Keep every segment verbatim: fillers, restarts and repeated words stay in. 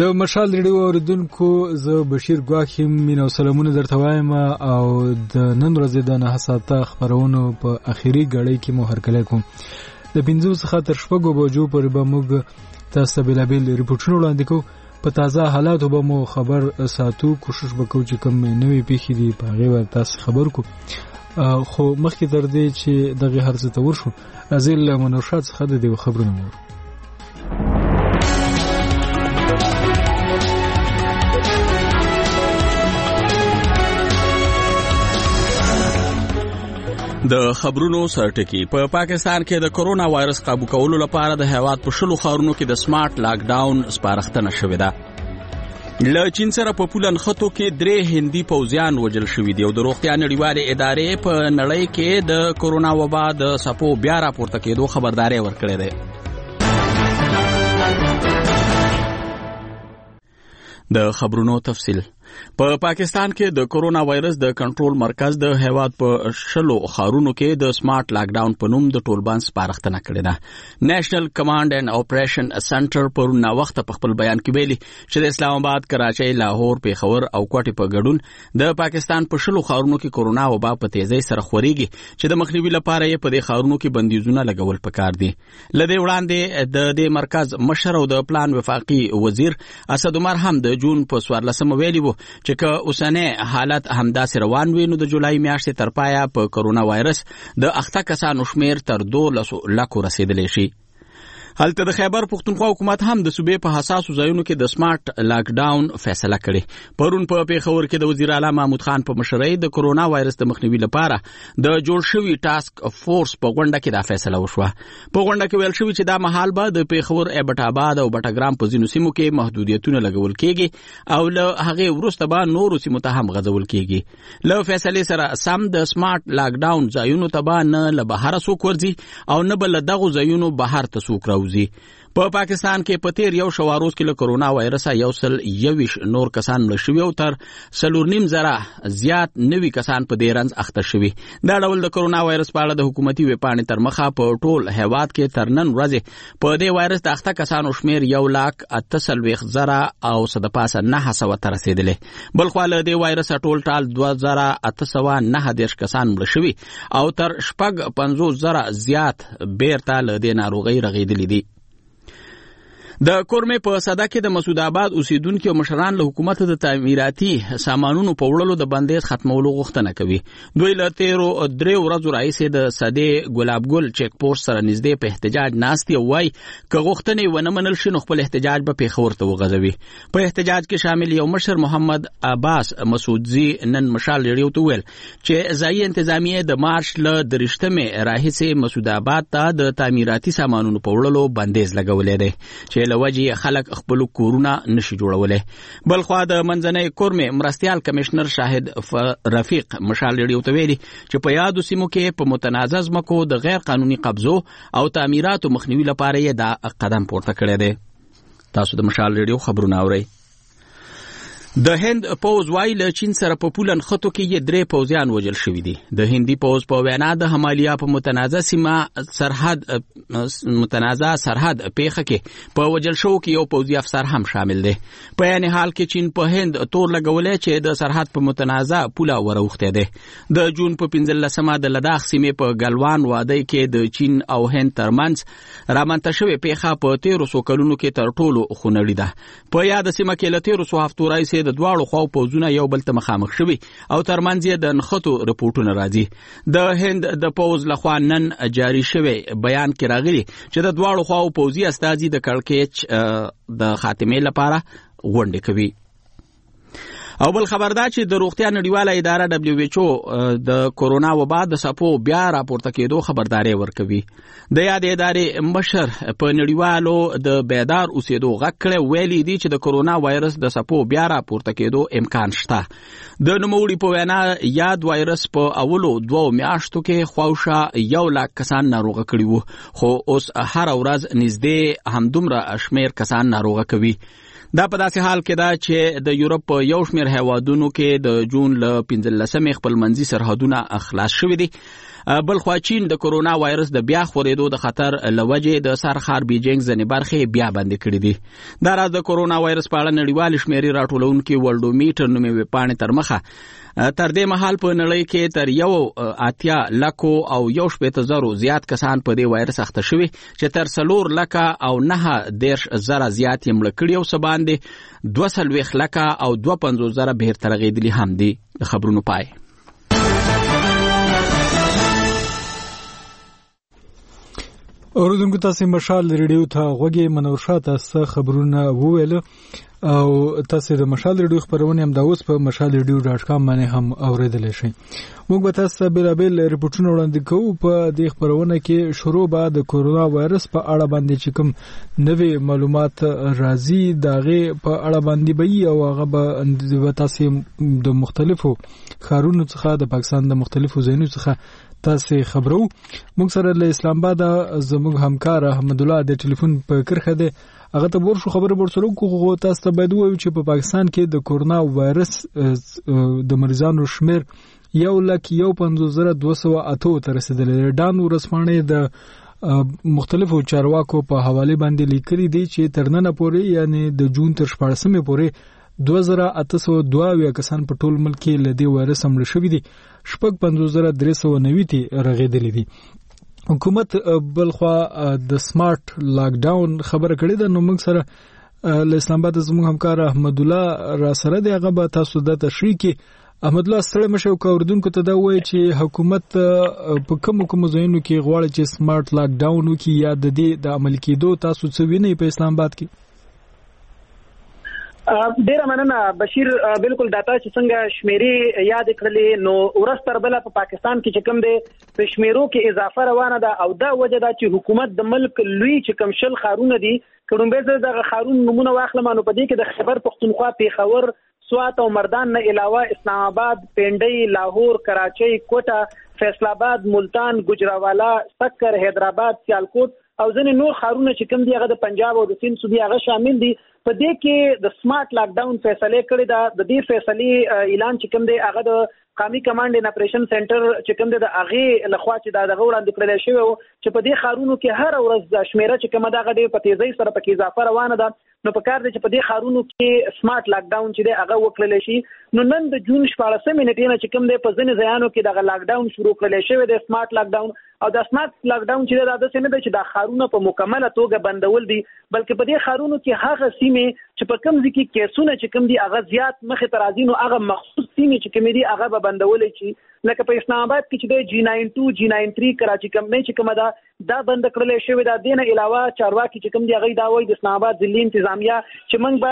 د مشال ریډیو اوریدونکو زه بشیر ګواخیم مینه او سلامونه درته وایم او د نن ورځې د نه ساعته خبرونو په اخیری غړۍ کې مو هرکلی کوم. د پنځو څخه تر شپږو بجو پورې به موږ تاسو ته بېلابېل ریپورټونه وړاندې کوو. په تازه حالاتو به مو خبر ساتو، کوشش به کوو چې کوم نوې پیښې دي په هغې به تاسو خبر کوو. خو مخکې تر دې چې دغې هر څه ته ورشو، راځئ له منورشاه څخه د دې خبرونه مو د خبرونو سرټکی. په پاکستان کې د کرونا وایرس قابو کولو لپاره د هیواد په شلو ښارونو کې د سمارټ لاک ډاون سپارښتنه شوې ده. له چین سره په پولن خطو کې درې هندي پوځیان وژل شوي دي او د روغتیا نړیوالې ادارې په نړۍ کې د کرونا وبا د څپو بیا راپورته کېدو خبرداری ورکړې ده. د خبرونو تفصیل. په پاکستان کې د کرونا وایرس د کنټرول مرکز د هیواد په شلو ښارونو کې د سمارټ لاک ډاون په نوم د ټولبند سپارښتنه کړې ده. نېشنل کمانډ اینډ اپریشن سنټر پرون وخت په خپل بیان کې ویلي چې د اسلام آباد، کراچۍ، لاهور، پیښور او کوټې په ګډون د پاکستان په شلو ښارونو کې کرونا وبا په تیزۍ سره خوريږي چې د مخنیوي لپاره یې په دې ښارونو کې بندیزونه لګول پکار دي. لدې وړاندې د دې مرکز مشر او د پلان وفاقي وزیر اسد عمر هم د جون په څوارلسمه ویلي وو چې که اوسنی حالت همداسې روان وي نو د جولای میاشتې تر پایه په کرونا وایرس د اخته کسانو شمیر تر دولسو لکو رسیدلی شي. هلته د خیبر پښتونخوا حکومت هم د صوبې په حساسو ځایونو کې د سمارټ لاک ډاون فیصله کړې. پرون په پیښور کې د وزیر اعلی محمود خان په مشرۍ د کرونا وایرس د مخنیوي لپاره د جوړ شوي ټاسک فورس په غونډه کې دا فیصله وشوه. په غونډه کې ویل شوي چې دا مهال به د پیښور، ایبټ آباد او بټګرام په ځینو سیمو کې محدودیتونه لګول کېږي او له هغې وروسته به نورو سیمو ته هم غځول کېږي. له فیصلې سره سم د سمارټ لاک ډاون ځایونو ته به نه له بهره څوک ورځي او نه به له دغو ځایونو بهر ته څوک راوځي. په پاکستان کې په تیر یو شواروز کې له کرونا وایرسه یو سل یویش نور کسان مړه شوي او تر څلور نیم زره زیات نوي کسان په دې رنځ اخته شوي. دا ډول د کرونا وایرس په اړه د حکومتي ویبپاڼې تر مخه په ټول هیواد کې تر نن ورځې په دې وایرس د اخته کسانو شمیر یو لاک اته څلوېښت زره او څه د پاسه نهه سوه ته رسېدلی. بلخوا له دې وایرسه ټول ټال دوه زره اته سوه نهه دېرش کسان مړه شوي او تر شپږ پنځوس زره زیات بیرته له دې ناروغۍ رغېدلي دي. د کورمې په صدا کې د مسعود آباد اوسیدونکو او مشران له حکومت د تعمیراتي سامانونو په وړلو د بندیز ختمولو غوښتنه کوي. دوی له تیرو درې ورځو راهیسې د صدې ګلاب ګل چیک پوسټ سره نږدې په احتجاج ناست دي او وایي که غوښتنې ونه منل شي نو خپل احتجاج به پیښور ته وغځوي. په احتجاج کې شامل یو مشر محمد عباس مسعودزي نن مشال ریډیو ته ویل چې ځایي انتظامیه د مارچ له درشتمې راهیسې مسعود آباد ته د تعمیراتي سامانونو په وړلو بندیز لګولی دی چې لوجه خلک خپل کورونه نشي جوړولای. بلخوا د منځنۍ کورمې مرستيال کمشنر شاهد رفیق مشال ریډیو ته ویلي چې په یادو سیمو کې په متنازع ځمکو د غیر قانوني قبضو او تعمیراتو مخنیوي لپاره یې دا قدم پورته کړی دی. تاسو د مشال ریډیو خبرونه اورئ. د هند پوز وایي له چین سره په پولن خطو کې یې درې پوځیان وژل شوي دي. د هندي پوز په وینا د همالیا په متنازع سیمه سرحد متنازع سرحد پیښه کې په وژل شوو کې یو پوځي افسر هم شامل دی. په یعنې حال کې چین په هند تور لګولی چې د سرحد په متنازع پوله وروختی دی. د جون په پنځلسمه د لداخ سیمې په ګلوان وادۍ کې د چین او هند ترمنځ رامنځته شوې پیښه په تیرو څو کلونو کې تر ټولو خونړۍ ده. په یاده سیمه کې له تیرو څو هفتو راهیسې د دواړو خواو پوځونه یو بل ته مخامخ شوي او ترمنځ یې د نښتو رپورټونه راځي. د هند د پوځ لخوا نن جاري شوی بیان کې راغلي چې د دواړو خواو پوځي استازي د کړکېچ د خاتمې لپاره غونډې کوي. او بل خبر دا چې د روغتیا نړیواله اداره دبليو ایچ او د کرونا وبا د څپو بیا راپورته کېدو خبرداري ورکوي. د یاد ادارې مشر په نړیوالو د بیدار اوسېدو غږ کړی ویلي دي چې د کرونا وایرس د څپو بیا راپورته کېدو امکان شته. د نوموړي په وینا یاد وایرس په اولو دوو میاشتو کې خواوشا یو لاک کسان ناروغه کړي وو خو اوس هر ورځ نږدې همدومره شمیر کسان ناروغه کوي. دا په داسې حال کې ده چې د یورپ په یو شمېر هیوادونو کې د جون له پنځلسمې خپلمنځي سرحدونه خلاص شوي دي. بل خو چین د کورونا وایرس د بیا خورېدو د خطر لوجې د سرخار بیجینګ ځنې برخې بیا بندي کړې دي دا راز د کورونا وایرس په اړه نړیوال شمیرې راټولونکي ورلډومیټر نومې ویبپاڼې تر مخه تر دې مهال په نړۍ کې تر یو اتیا لکو او یو شپېته زرو زیات کسان په دې وایرس اخته شوي چې تر څلور لکه او نه دېرش زره زیات یې مړه کړي او څه باندې دوه څلوېښت لکه او دوه پنځوس زره بېرته رغېدلي هم دي د خبرونو پای. اوریدونکو تاسو مشال ریډیو ته غوږی منور شاه تاسو خبرونه وویل او تاسو د مشال ریډیو خبرونه هم د اوس په مشال ریډیو ډاټ کام باندې هم اوریدلی شئ. موږ به تاسو بیلابل ریپورتونه وړاندې کوو په دې خبرونه کې شروع به د کورونا وایرس په اړه باندې چې کوم نوې معلومات راځي داغه په اړه باندې به او هغه به تاسو د مختلفو ښارونو څخه د پاکستان د مختلفو ځایونو څخه تاسو خبرو. موږ سره له اسلام آباد زموږ همکار احمد الله د ټلیفون په کرخه ده هغه ته ورشو خبره ورسره کوو. تاسو ته باید وایو چې په پاکستان کې د کورونا وایرس د مریضانو شمیر یو لک یو پنځوس زره دوه سوه اته ته رسیدلی. ډان ورځپاڼې د مختلفو چارواکو په حواله باندې لیکلي دي چې تر نن پورې یعنی د جون تر شپاړسمې پورې دوه زره اته سوه دوه اویا کسان په ټول ملک کې له دې وایرس مړه شوي دي. شپږ پنځوس زره درې سوه نوي ته رغېدلي دي. حکومت بلخوا د سمارټ لاک ډاون خبره کړې ده. نو موږ سره له اسلام آباد زموږ همکار احمد الله را سره دی هغه به تاسو د تشریح کې. احمد الله ستړی مشه او اوریدونکو ته دا وایي چې حکومت په کوم کوم ځایونو کې غواړي چې سمارټ لاک ډاون وکړي یا د دې د عمل کېدو تاسو څه وینئ په اسلام آباد کې؟ ډیره مننه بشیر. بالکل داتا چې څنګه شمیرې یاد کړلې نو ورځ تر بله په پاکستان کې چې کوم دی په شمیرو کې اضافه روانه ده او دا وجه ده چې حکومت د ملک لوی چې کوم شل ښارونه دي کډومبه زه دغه ښارونو نمونه واخلم نو په دې کې د خیبر پښتونخوا پیښور سوات او مردان نه علاوه اسلام آباد پنډۍ لاهور کراچۍ کوټه فیصل آباد ملتان گجراوالا سکر حیدرآباد سیالکوټ او ځینې نور ښارونه چې کوم دي هغه د پنجاب او د سند صوبې هغه شامل دي. په دې کې د سمارټ لاک ډاون فیصله کړې ده. د دې فیصلې اعلان چې کوم دی هغه د قومي کمانډ ان اپریشن سنټر چې کوم دی د هغه لخوا چې دا دغه وړاندې کړل شوی او چې په دې ښارونو کې هر ورځ د شمیره چې کومه دا غډې په تیزی سره پکې اضافه روانه ده. نو په کار دی چې په دې ښارونو کې سمارټ لاک ډاون چې دی هغه وکړل شي. نو نن د جون شپاړسمې نیټې نه چې کوم دی په ځینې ځایانو کې دغه لاک ډاون شروع کړل شوی دی سمارټ لاک ډاون او د سمارټ لاک ډاون چې دا داسې نه دی چې دا ښارونه په مکمله توګه بندول دي بلکې په دې ښارونو کې هغه سیمې چې په کوم ځای کې کیسونه چې کوم دي هغه زیات مخې ته راځي نو هغه مخصوص سیمې چې کوم دي هغه به بندولې شي. لکه په اسلام آباد کې چې د جی ناین ټو جی ناین تھری کراچي کمپنۍ چې کومه ده دا بند کړل شوی دا دینه علاوه چارواکي چې کوم دی هغه دا وایي د اسلام آباد ضلعي انتظامیه چې موږ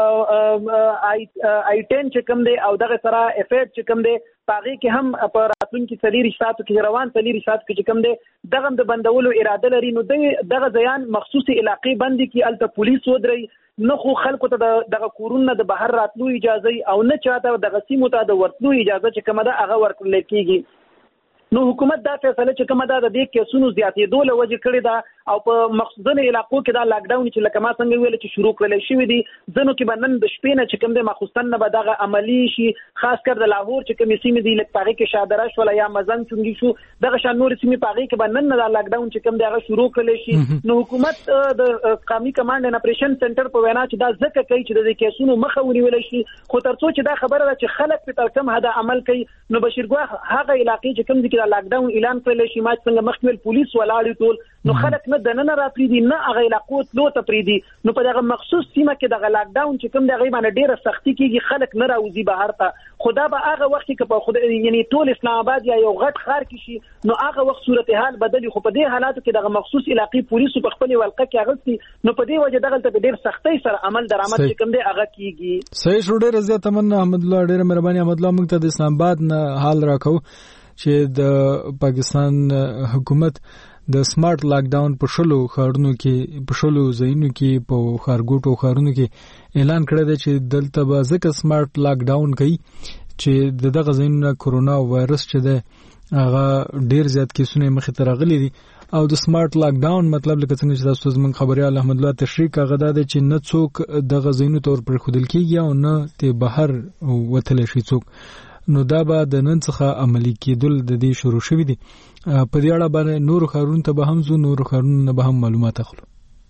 به آی آی ټن چې کوم دی او دغه سره افیډ چې کوم دی پاغي کې هم په راتلونکي څلور ساعتو کې روان څلور ساعت کې چې کوم دی دغه د بندولو اراده لري. نو دغه ځایان مخصوصي علاقې بندي کې الته پولیس ودري نه خو خلکو ته دغه کورونه د بهر راتلو اجازه او نه چاته دغه سیمو ته د ورتلو اجازه چې کومه ده هغه ورکړل کېږي. نو حکومت دا فیصله چې کومه ده د دې کیسونو زیاتېدو له وجې کړې ده او په مخصوصي علاقو کې دا لاک ډاون چې لکه ما څنګه ویل چې شروع کړل شوی دی ځنو کې بنن د شپې نه چې کوم د مخصوصن نه به دغه عملی شي خاص کر د لاهور چې کوم سیمې دی لکه پاغي کې شادراش ولا یا مزنګ چونګي شو دغه شان نور سیمې پاغي کې بنن نه لاک ډاون چې کوم دغه شروع کړل شي. نو حکومت د قومي کمانډ ان اپریشن سنټر په وینا چې دا ځکه کوي چې د کیسونو مخه ونیول شي خو تر څو چې دا خبره ده چې خلک په تر کم هدا عمل کوي نو بشیرګواه هغه علاقې چې کوم دي کې لاک ډاون اعلان کړل شي ما څنګه مخکې پولیس ولاړ ټول نو خلک نه دننه راپری دي نه هغه علاقو تلو ته پری دي. نو په دغه مخصوص سیمه کې دغه لاک ډاون چې کوم دغه باندې ډیره سختی کیږي خلک نه راوځي بهر ته خدا به هغه وخت کې په خود یعنی ټول اسلام آباد یا یو غټ ښار کې شي نو هغه وخت صورتحال بدلی خو په دې حالاتو کې دغه مخصوص علاقې پولیس په خپل ولقه کې اغستی نو په دې وجه دغه ته ډیر سختۍ سره عمل درآمد چې کوم دی هغه کیږي. صحیح شو. ډیر زیات تمنا احمد الله ډیر مهرباني احمد الله موږ ته د اسلام آباد نه حال راکو چې د پاکستان حکومت د سمارټ لاک ډاون په شلو ښارونو کې په شلو ځایونو کې په ښارګوټو ښارونو کې اعلان کړی دی چې دلته به ځکه سمارټ لاک ډاون کوي چې د دغه ځایونو کورونا وایرس چې دی هغه ډیر زیات کیسونه مخې ته راغلي دي او د سمارټ لاک ډاون مطلب لکه څنګه چې تاسو زموږ خبريال احمد الله تشریح کاغه دا دی چې نه څوک دغه ځایونو تور پر خودل کېږي او نه ته بهر وتل شي څوک. نو دا به د نن څخه عملی کېدل د دې شروع شوی دي. په دې اړه باندې نور خارون ته به هم زو نور خارون نه به هم معلومات اخلو.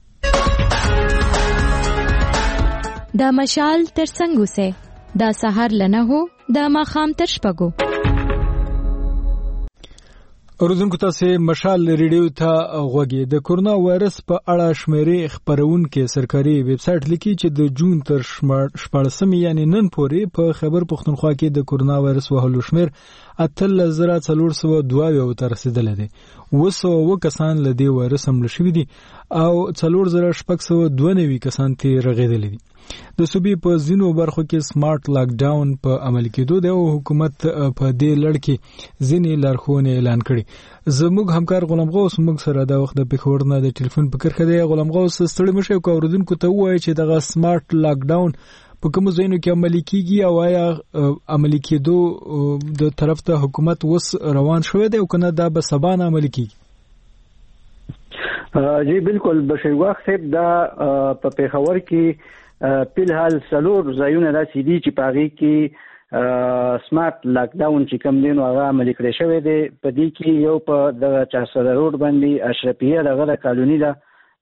دا مشال تر څنګه سه دا سحر لنه هو دا ماخام تر شپګو. اوردونکو تاسو مشال ریډیو ته غوږی. د کورونا وایرس په اړه شمیرې خبرونکو سرکاري ویب سټ لیکي چې د جون تر شپږم یعنی نن پورې په خبر پښتونخوا کې د کورونا وایرس وهلو شمیر اتل زره څلور سوه دوه یو ته رسیدلی دی. اوه سوه اوه کسان له دې وایرس حمله شوي دي او څلور زره شپږ سوه دوه نوي کسان ترې رغېدلي دي. د صوبې په ځینو برخو کې سمارټ لاک ډاون په عمل کېدو دی او حکومت په دې لړ کې ځینې لارښوونې اعلان کړي. زموږ همکار غلام غوث موږ سره دا وخت د پېښور نه د ټلیفون په کرښه دی. غلام غوث ستړي مشه او اوریدونکو ته ووایي چې دغه سمارټ لاک ډاون په کوم ځایونو کې عملي کیږي او آیا عملي کېدو د طرف ته حکومت وس روان شوی دی او کنه دا به سبا نه عملي کیږي؟ جی بالکل بشیر واخ صاحب دا په پېښور کې په الحال سلور ځایونه داسې دي چې پاغي کې سمارټ لاک ډاون چې کوم دین او هغه عملي کړی شوی دی. په دې کې یو په د چار سده روډ باندې اشرفیه دغه د کالونی ده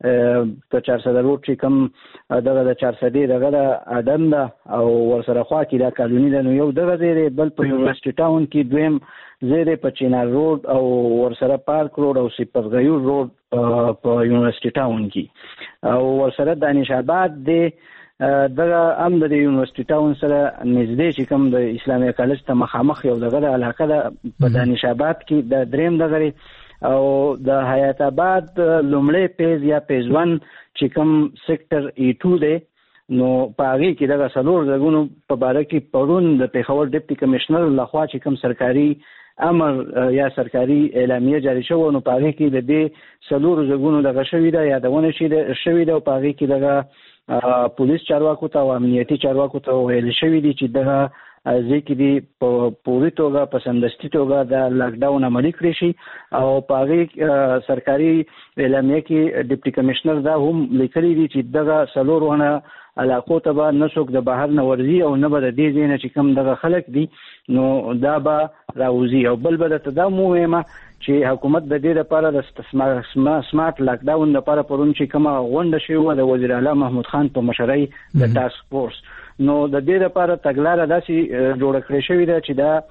په چار سده روډ چې کوم دغه د چار سده دغه د اډم ده او ورسره خوا کې د کالونی ده. نو یو دغه دی بل په یونیورسيټي ټاون کې دویم زیره په چینار روډ او ورسره پارک روډ او سپرغیور روډ په یونیورسيټي ټاون کې او ورسره دانش آباد دی دغه ام د یونیورسيټي ټاون سره نږدې چې کوم د اسلامي کالج ته مخامخ یو دغه د علاقه ده په دانش آباد کې د دریم دغه او د حیات آباد لومړی پیز یا پیز ون چې کوم سېکټر ای ټو دی. نو پاغي کې دغه سلور زګونو په باره کې پرون د پیښور ډیپټي کمشنر لخوا چې کوم سرکاري امر یا سرکاري اعلامیه جاری شو نو پاغي کې د دې سلور زګونو دغه شوی دا یادونه شي د شوی دا پاغي کې دغه پولیس چارواکو ته او امنیتي چارواکو ته ویل شوی دي چې دغه ځکه دی په پوری توګه په سمدستي توګه د لاک ډاون عملي کړی شي او پاغي سرکاري اعلامیه کې ډیپټي کمشنر دا هم لیکلي دي چې دغه سلورونه علاقو ته به نسوک د بهر نه ورځي او نه به د دې ځای نه چې کوم دغه خلک دي نو دا به راوځي. او بل به درته دا مهمه چې حکومت د دې لپاره د سمارټ لاک ډاون لپاره پرون چې کومه غونډه شوې وه د وزیر اعلی محمود خان په مشرۍ د ټاسک فورس نو د دې لپاره تګلاره داسې جوړه کړې شوې ده چې دا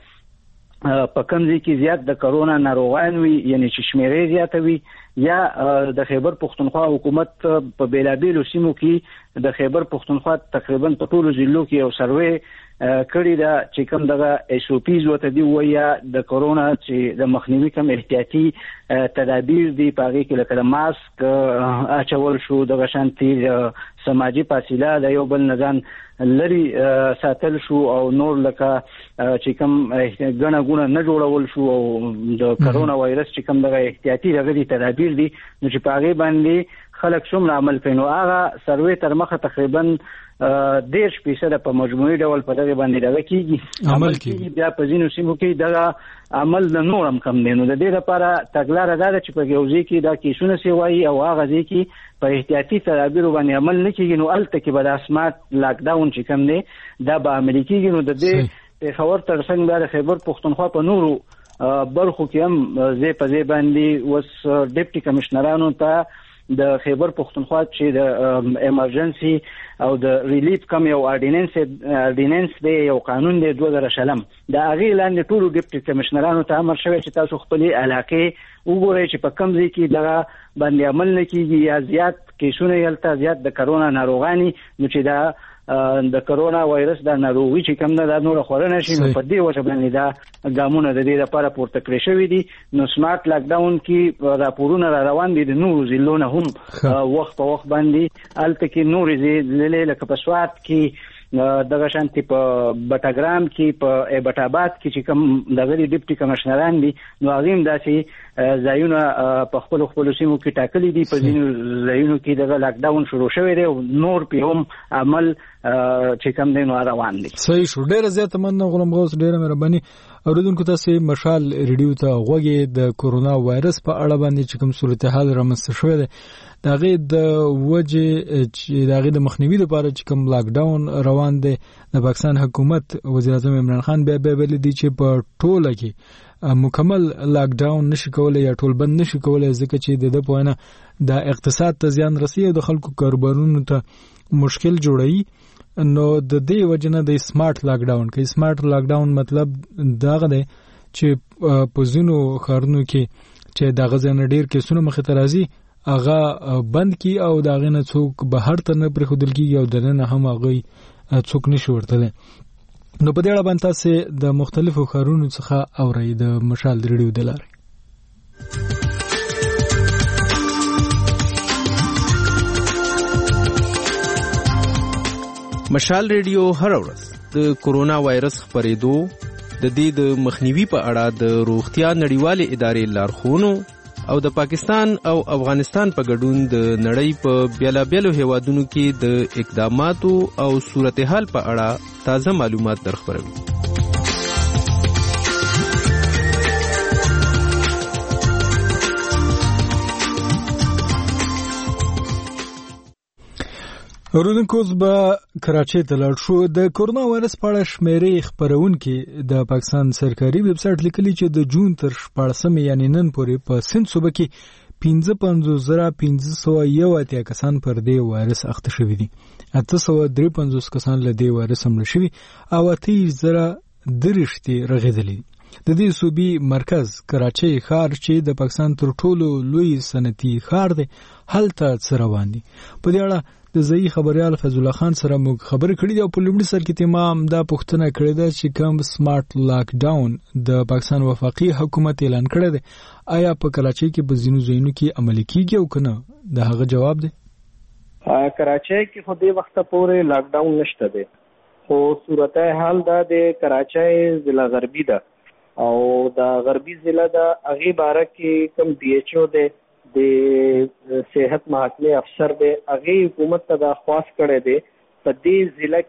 په کوم ځای کې زیات د کرونا ناروغان وي یعنی چې شمیرې زیاته وي یا د خیبر پښتونخوا حکومت په بیلابیلو سیمو کې د خیبر پښتونخوا تقریبا په ټولو ضلعو کې یو سروې کړی دا چې کوم دغه ایس او پیز وته دی ویا د کرونا چې د مخنیوي کوم احتیاطي تدابیر دی پاره کې لکه ماسک اچول شو دغه شانتي سماجی فاصله د یو بل نظام لري ساتل شو او نور لکه چې کوم غنا غونه نه جوړول شو او د کرونا وایرس چې کوم دغه احتیاطي دغه تدابیر دي نو چې پاره باندې خلک څومره عمل کوي هغه سروې تر مخه تقریبا دیرش فیصد په مجموعي ډول په دغه باندې دغه کیږي عمل کیږي بیا په ځینو سیمو کې دغه عمل د نورم کم دی. نو د دې لپاره تګلاره دا ده چې په یو ځای کې دا کیسونه سی وایي او هغه ځای کې په احتیاطي تدابیر باندې عمل نه کیږي نو الته کې به د سمارټ لاک ډاون چې کم دی دا به عملي کیږي. نو د دې پیښور تر څنګ د خیبر پښتونخوا په نورو برخو کې هم ځای په ځای باندې وس ډیپټي کمشنرانو ته د خیبر پښتونخوا چې د ایمرجنسي او د ریلیف کم یو اورډیننس اورډیننس دی یو قانون دی دوه زره شلم د هغه لاندې ټول ډیپټي کمشنرانو ته امر شوی چې تاسو خپل علاقې وګورئ چې په کوم ځای کې دغه باندې عمل نه کیږي یا زیات کیسونه یلته زیات د کرونا ناروغاني نو چې دا د کرونا وایرس د ناروغي چې کوم نه نور خورنه شي نو په دې وجه باندې دا ګامونه د دې لپاره پورته کړی شوی دي. نو سمارټ لاک ډاون کې راپورونه را روان دي د نورو ضلعونو هم وخت په وخت باندې الته کې نورې ضلع لکه په سوات کې دغه شانتي په بټاګرام کې په ایبټ آباد کې چې کوم دغه ډیپټي کمشنران دي نو هغه هم داسې ځایونه په خپل خپل سیمو کې ټاکلي دي. په ځینو ځایونو کې د لاک ډاون شروع شوی دی او نور په هم عمل چې کوم دی نو روان دي. صحیح شو. ډیره زیاته مننه غلام غوث، ډیره مهرباني. اوریدونکو تاسو مشال ریډیو ته غوږی د کورونا وایرس په اړه باندې چې کوم صورتحال رامنځته شوی دی دغه د وجه چې دغه د مخنیوي لپاره چې کوم لاک ډاون روان دی د پاکستان حکومت وزیر اعظم عمران خان بیا بیا ویلي دی چې په ټوله کې مکمل لاک ډاون نشي کولای یا ټول بند نشي کولای ځکه چې د په وینه د اقتصاد ته زیان رسي او د خلکو کاروبارونو ته مشکل جوړوي. نو د دې وجنه د سمارټ لاک ډاون کې سمارټ لاک ډاون مطلب داغه دی چې په ځینو ښارونو کې چې دغه ځنه ډیر کیسونه مخ ته راځي هغه بند کی او داغه نه څوک بهر ته نه پرې خودل کیږي او دنه هم هغه څوک نشي ورتله. نو په دې اړه باندې تاسو د مختلفو ښارونو څخه اورئ د مشال ریډیو د لارې. مشال ریډیو هر ورځ د کورونا وایرس خپرېدو د دې د مخنیوي په اړه د روغتیا نړیوالې ادارې لارښوونو او د پاکستان او افغانستان په ګډون د نړۍ په بیلابیلو هیوادونو کې د اقداماتو او صورتحال په اړه تازه معلومات درخبروي. اوریدونکو به کراچۍ ته لاړ شو. د کورونا وایرس په اړه شمیرې خپرونکي د پاکستان سرکاري ویب سټ لیکلي چې د جون تر شپاړسمې یعنی نن پورې په سند صوبه کې پنځه پنځوس زره پنځه سوه یو اتیا کسان پر دې وایرس اخته شوي دي. اته سوه درې پنځوس کسان له دې وایرس مړه شوي او اته زره درشتې رغېدلي دي. د دې صوبې مرکز کراچۍ ښار چې د پاکستان تر ټولو لوی صنعتي ښار دی هلته څه روان دي. په دې اړه د ځایي خبريال فضل الله خان سره موږ خبرې کړې دي او په لومړي سر کې تمام دا پوښتنه کړې ده چې کوم سمارټ لاک ډاون د پاکستان وفاقي حکومت اعلان کړی دی آیا په کراچۍ کې په ځینو ځایونو کې عملي کیږي او کنه؟ د هغه جواب دی کراچۍ کې خو دې وخت پورې لاک ډاون نشته دی، خو صورت حال دا د کراچۍ ضلع غربي ده او د غربي ضلع د هغې باره کې کوم ډي ایچ او دی د صحت محکمې افسر دی هغې حکومت ته دا خواست کړی دی په دې ضلع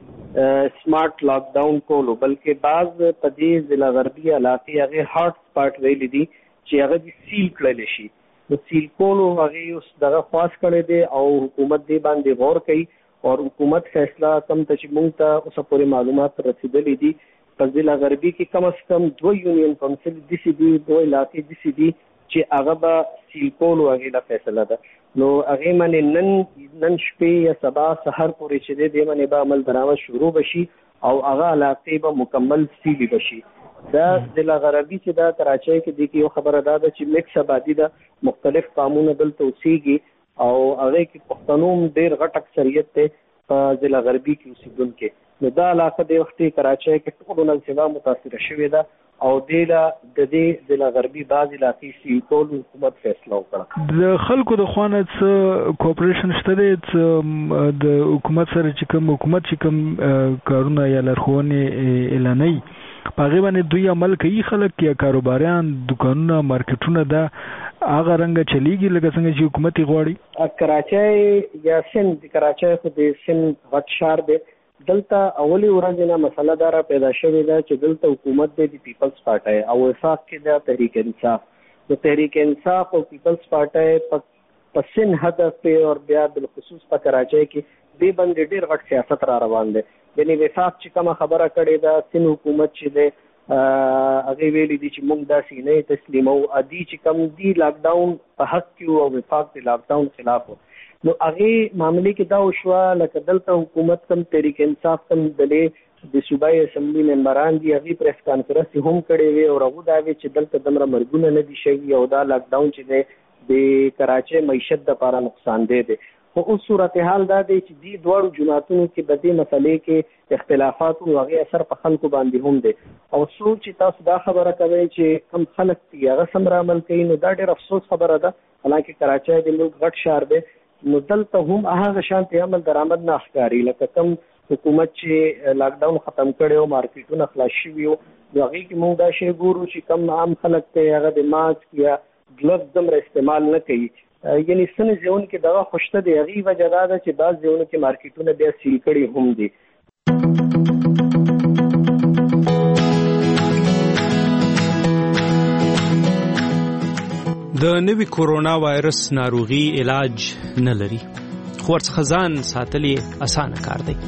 کې سمارټ لاک ډاون کولو، بلکې بعض په دې ضلع غربي علاقې هغې هاټ سپاټ ویلي دي چې هغه دې سیل کړلی شي. نو سیل کولو هغې اوس دغه خواست کړی دی او حکومت دې باندې غور کوي او حکومت فیصله کم ته چې موږ ته اوسه پورې معلومات رسېدلي دي په ضلع غربي کې کم از کم دوه یونین کونسل داسې دي، دوه علاقې داسې دي چې هغه به سیل کولو هغې له فیصله ده. نو هغې باندې نن نن شپې یا سبا سحر پورې چې دی دې باندې به عمل درآمد شروع بشي او هغه علاقې به مکمل سیلې بشي. دا ضلع غربي چې دا کراچۍ کې دی کې یو خبره دا ده چې مکس آبادي ده، مختلف قومونه دلته اوسېږي او هغې کې پښتنو هم ډېر غټ اکثریت دی په ضلع غربي کې اوسېدونکي. نو دا علاقه د وختي کراچۍ کې ټولو نه سوا متاثره شوې ده او دې له د دې ضلع غربي بعض علاقې سیل کولو حکومت فیصله وکړه. د خلکو د خوا نه څه کوپریشن شته دی څه د حکومت سره چې کوم حکومت چې کوم کارونه یا لارښوونې اعلانوي په هغې باندې دوی عمل کوي؟ خلک یا کاروباریان دکانونه مارکیټونه دا هغه رنګه چلیږي لکه څنګه چې حکومت یې غواړي؟ کراچۍ یا سند کراچۍ خو د سند غټ ښار دی، دلته اولي ورځې نه مسله داره پیدا شوې ده چې دلته حکومت دی د پیپلز پارټۍ او وفاق کې ده تحریک انصاف. د تحریک انصاف او پیپلز پارټۍ په سن هدف په او بیا بالخصوص په کراچۍ کې دې باندې ډېر غټ سیاست را روان دی. یعنی وفاق چې کومه خبره کړې ده سن حکومت چې دی هغې ویلي دي چې موږ داسې نه تسلیمو، ادي چې کوم دی لاک ډاون په حق کې او وفاق د لاک ډاون خلاف و. نو هغې معاملې کې دا وشوه لکه دلته حکومت کم تحریک انصاف کم ډلې د صوبایي اسمبلي ممبران دي هغې پریس کانفرنس هم کړی وی او هغو دا وی چې دلته دومره مرګونه نه دي شوي او دا لاک ډاون چې دی د کراچۍ معیشت دپاره نقصان دی دی. خو اوس صورتحال دا دی چې دې دواړو جناتونو کې په دې مسلې کې اختلافات او هغې اثر په خلکو باندې هم دی او څوک چې تاسو دا خبره کوئ چې کم خلک دي هغه سمره عمل کوي نو دا ډېر افسوس خبره ده. حالانکې کراچۍ د ملک غټ ښار دی نو دلته هم هغه شانتې عمل درآمد نه ښکاري لکه کم حکومت چې لاک ډاون ختم کړي او مارکیټونه خلاص شوي وو هغه کې موږ دا شی ګورو چې کم عام خلک ته هغه د ماسک یا ګلوز دمر استعمال نه کوي یعنی سن ځون کې دغه خوشته دی هغه وجه دا ده چې بعض ځون کې مارکیټونه بیا سیل کړي هم دي. د نوي کورونا وایرس ناروغي علاج نه لري خو ورڅخه ځان ساتل یې اسانه کار دی.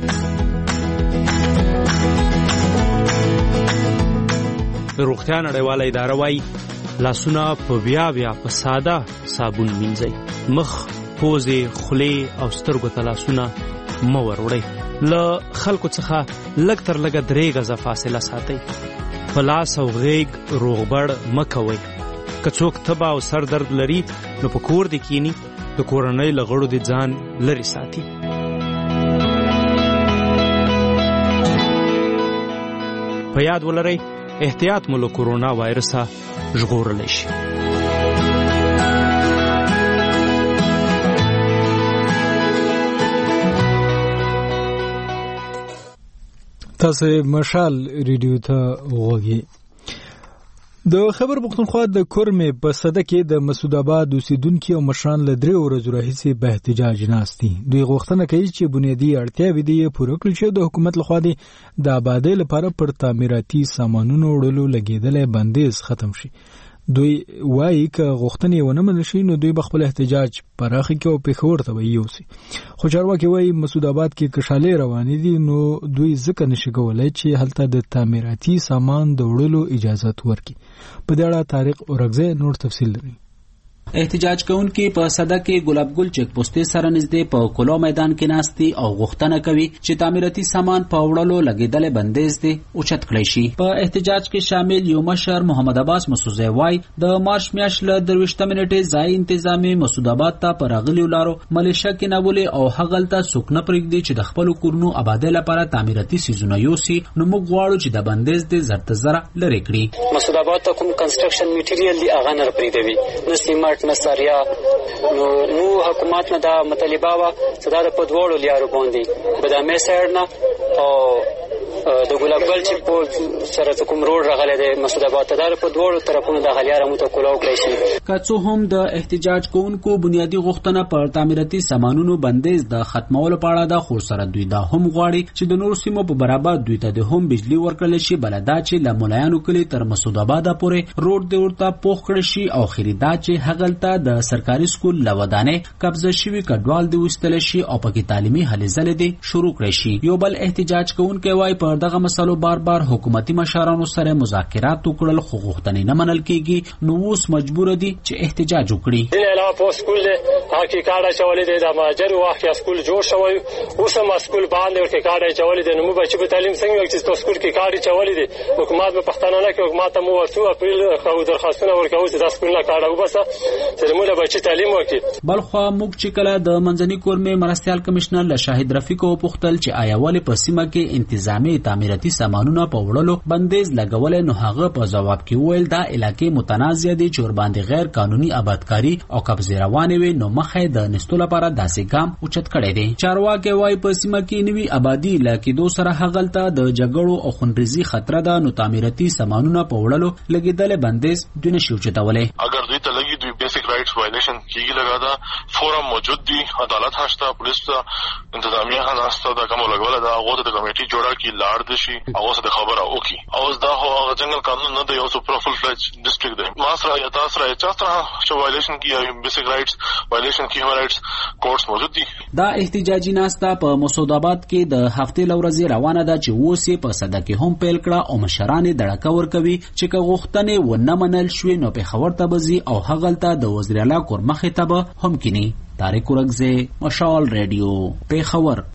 د روغتیا نړیواله اداره وایي لاسونه په بیا بیا په ساده صابون مینځئ. مخ، پوزې، خولې او سترګو ته لاسونه مه ور وړئ. له خلکو څخه لږ تر لږه درې غزه فاصله ساتئ. په لاس او غیږ روغبړ مه کوئ. که څوک تبه او سر درد لري نو په کور دې کینی د کورنۍ له غړو دې ځان لرې ساتي. په یاد ولرئ احتیاط مو له کورونا وایرسه ژغورلی شي. تاسو مشال ریډیو ته وګورئ. د خبر پښتونخوا د کورمې په صده کې د مسعود آباد اوسیدونکو او مشران له درې ورځې راهیسې په احتجاج ناست دي. دوی غوښتنه کوي چې بنیادي اړتیاوې دې پوره کړل شي. د حکومت لخوا د آبادۍ لپاره پر تعمیراتي سامانونو وړلو لګېدلی بندیز ختم شي. دوی وایي که غوښتنې ونه منل شي نو دوی به خپل احتجاج پراخ کړي او پېښور ته به یوسي. خو چارواکي وایي مسعود آباد کې کشالې روانې دي نو دوی ځکه نشي کولی چې هلته د تعمیراتي سامان د وړلو اجازت ورکړي. په دې اړه طارق اورګزی نور تفصیل لري. احتجاج کوونکي په صده کې ګلاب ګل چک پوسټ سره نږدې په کولو میدان کې ناستي او غوښتنه کوي چې تعمیراتي سامان په وړلو لګیدل بندیز دي او چت کړی شي. په احتجاج کې شامل یو مشر محمد عباس مسعودی وای د مارچ میاشت له درويشت منټه ځای انتظامی مسعود آباد ته پرغلی ولارو ملیشه کې نولې او هغلته سوک نه پرېږدي چې د خپل کورونو آبادی لپاره تعمیراتي سيزونه یوسي. نو موږ غواړو چې د بندیز دي زرت زره لری کړي. مسعود آباد ته کوم کنسټرکشن میټیریال دی هغه نه پرېږدي نو سیمټ نصریا نو نو حکومت نه دا مطالبه وا صدا د پدوړو لیارو باندې بدامه سایډ نه او د ګلاب ګل چې په سره کوم روډ راغلی دی مسعود آباد ته د پدوړو طرفونو د غلیار مو ته کولاو کړی شي. که څو هم د احتجاج کوونکو بنیادی غوښتنه پر تعمیراتي سامانونو بندیز د ختمولو په اړه د خو سره دوی دا هم غواړي چې د نور سیمو په برابر دوی ته د هم بجلی ورکړل شي. بلدا چې له ملایانو کلی تر مسعود آباد پورې روډ دی ورته پوښ کړی شي او خریدا چې هغلته د سرکاري سکول لودانې قبضه شوی کډوال دی وستل شي او پکې تعلیمي هلې ځلې دی شروع کړی شي. یو بل احتجاج کوونکی وای پر دغه مسلو بار بار حکومتي مشرانو سره مذاکرات وکړل خو غوښتنې نه منل کیږي نو اوس مجبور دي چې احتجاج وکړي. د علاوه په سکول د حقیقت چولې د ماجر واخیا سکول جوړ شوی اوس هم سکول باندې ورته کاډه چولې د نو بچي په تعلیم څنګه چې په سکول کې کاډه چولې دي حکومت په پښتانه نه کې حکومت مو ورته اپریل خو درخواستونه ورکوي چې د سکول نه کاډه وباسه چې موږ بچي تعلیم وکړي. بلخو موږ چې کله د منځني کورمې مرستيال کمشنر له شاهد رفیق او پختل چې آیا ولې په سیمه کې انتظامی تعمیراتي سامانونه په وړلو بندیز لګول نو هغه په جواب کې ویل دا علاقې متنازع دي چې ور باندې غیر قانوني آبادکاری او قبضه روانه وي نو مخه د نستو لپاره داسې ګام اوچت کړي دي. چارواکي وای په سیمه کې نوي آبادی لکه دو سره هغلته د جګړو او خونریزي خطر ده نو تعمیراتي سامانونه په وړلو لګیدل بندیز دونه شي اوچتولې. اگر دوی ته لګي دوی بیسیک رائټس وایلیشن کیږي لگا دا فورم موجود دي عدالت هاشته پولیس ته انتظامیه هغه دا کوم لګول دا هغه د کمیټي جوړه کی لاړ دي شي هغه څه خبره وکي او دا هغه جنگل قانون نه دی او سپر فل فلج ډیسټریکټ دی ماسره یا تاسو را چې تاسو چې وایلیشن کی بیسیک رائټس وایلیشن کی هیومن رائټس کورټس موجود دي. دا احتجاجي ناستا په مسعود آباد کې د هفتې لورځي روانه ده چې اوسې په صده کې هم پیل کړه او مشران دړکا ور کوي چې که غوښتنې ونه منل شوې نو په خبر ته بزي او هغلته د وزیر اعلی کور مخې ته به هم کینی. طارق اورګزی مشال ریډیو پیښور.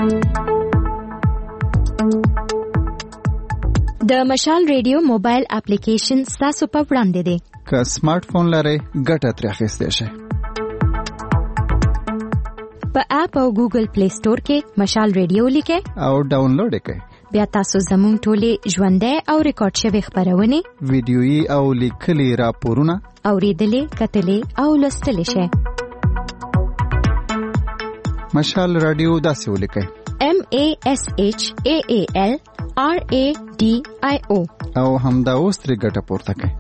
د مشال ریډیو موبایل اپلیکیشن تاسو په وړاندې دی. که سمارټ فون لرئ ګټه ترې اخیستی شئ. په اپ او ګوګل پلی سٹور کې مشال ریډیو لیکئ او ډاونلوډ کړئ. بیا تاسو زموږ ټولې ژوندۍ او ریکارډ شوي خبرونه ویډیويي او لیکلي راپورونه اوریدلې کتلې او لوستلې شئ. مشال رادیو داسې ولیکئ: M A S H A A L R A D I O او همدا اوس ترې ګټه پورته کړئ.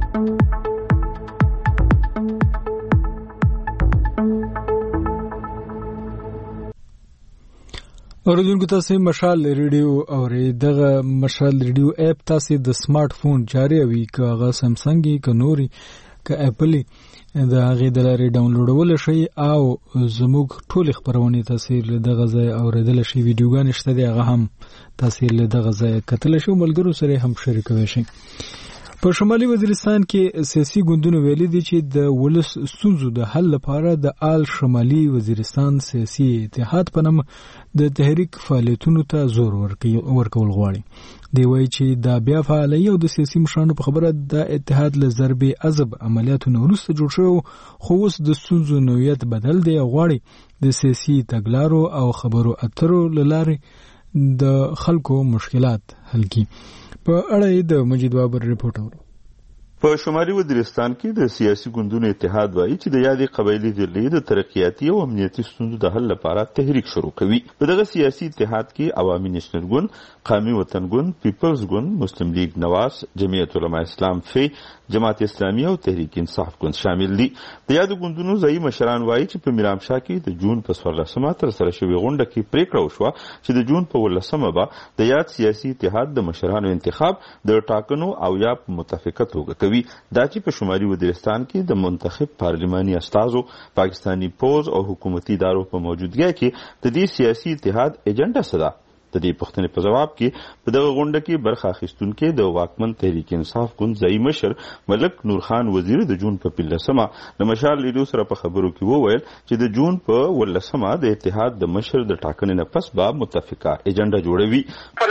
اوریدونکو تاسو مشال ریډیو اورئ. دغه مشال ریډیو اپ تاسو د سمارټ فون جاري وي کاغه سامسنګي ک نوري ک اپلي د هغه د لارې ډاونلوډول شي او زموږ ټول خبرونه تاسو له دغه ځای اوریدل شي. ویډیوګان شته دی هغه هم تاسو له دغه ځای کتل شي ملګرو سره هم شریکوي شي. په شمالي وزیرستان کې سیاسي ګوندونو ویلي دي چې د ولس ستونزو د حل لپاره د آل شمالي وزیرستان سیاسي اتحاد په نوم د تحریک فعالیتونو ته زور ورکول غواړي. دی وایي چې دا بیا فعالي او د سیاسي مشرانو په خبره د اتحاد له ضرب عذب عملیاتونو وروسته جوړ شو، خو اوس د ستونزو نوعیت بدل دی او غواړي د سیاسي تګلارو او خبرو اترو له لارې د خلکو مشکلات حل کړي. په اړه د مجید بابر رپورټ اورو. په شمالي وزیرستان کې د سیاسي ګوندونو اتحاد وایي چې د یادې قبایلي ضلعې د ترقیاتي او امنیتي ستونزو د حل لپاره تحریک شروع کوي. په دغه سیاسي اتحاد کې عوامي نېشنل ګوند، قومي وطن ګوند، پیپلز ګوند، مسلم لیگ نواز، جمعیت علماء اسلام فی، جماعت اسلامي او تحریک انصاف ګوند شامل دي. د یادو ګوندونو ځایي مشران وایي چې په میرامشاه کې د جون په څوارلسمه ترسره شوې غونډه کې پریکړه وشوه چې د جون په ولسمه به د یاد سیاسي اتحاد د مشرانو انتخاب د ټاکنو او یا په متفقه توګه کوي. دا چې په شمالي وزیرستان کې د منتخب پارلماني استازو، پاکستانی پوز او حکومتي ادارو په موجودګۍ کې د دې سیاسي اتحاد ایجنډا څه ده؟ د دې پوښتنې په جواب کې په دغه غونډه کې برخه اخیستونکو د واکمن تحریک انصاف ګوند ځایي مشر ملک نور خان وزیر د جون په پنځلسمه د مشال لیدو سره په خبرو کې وویل چې د جون په ولسمه د اتحاد د مشر د ټاکنې نه پس به متفقه ایجنډا جوړوي.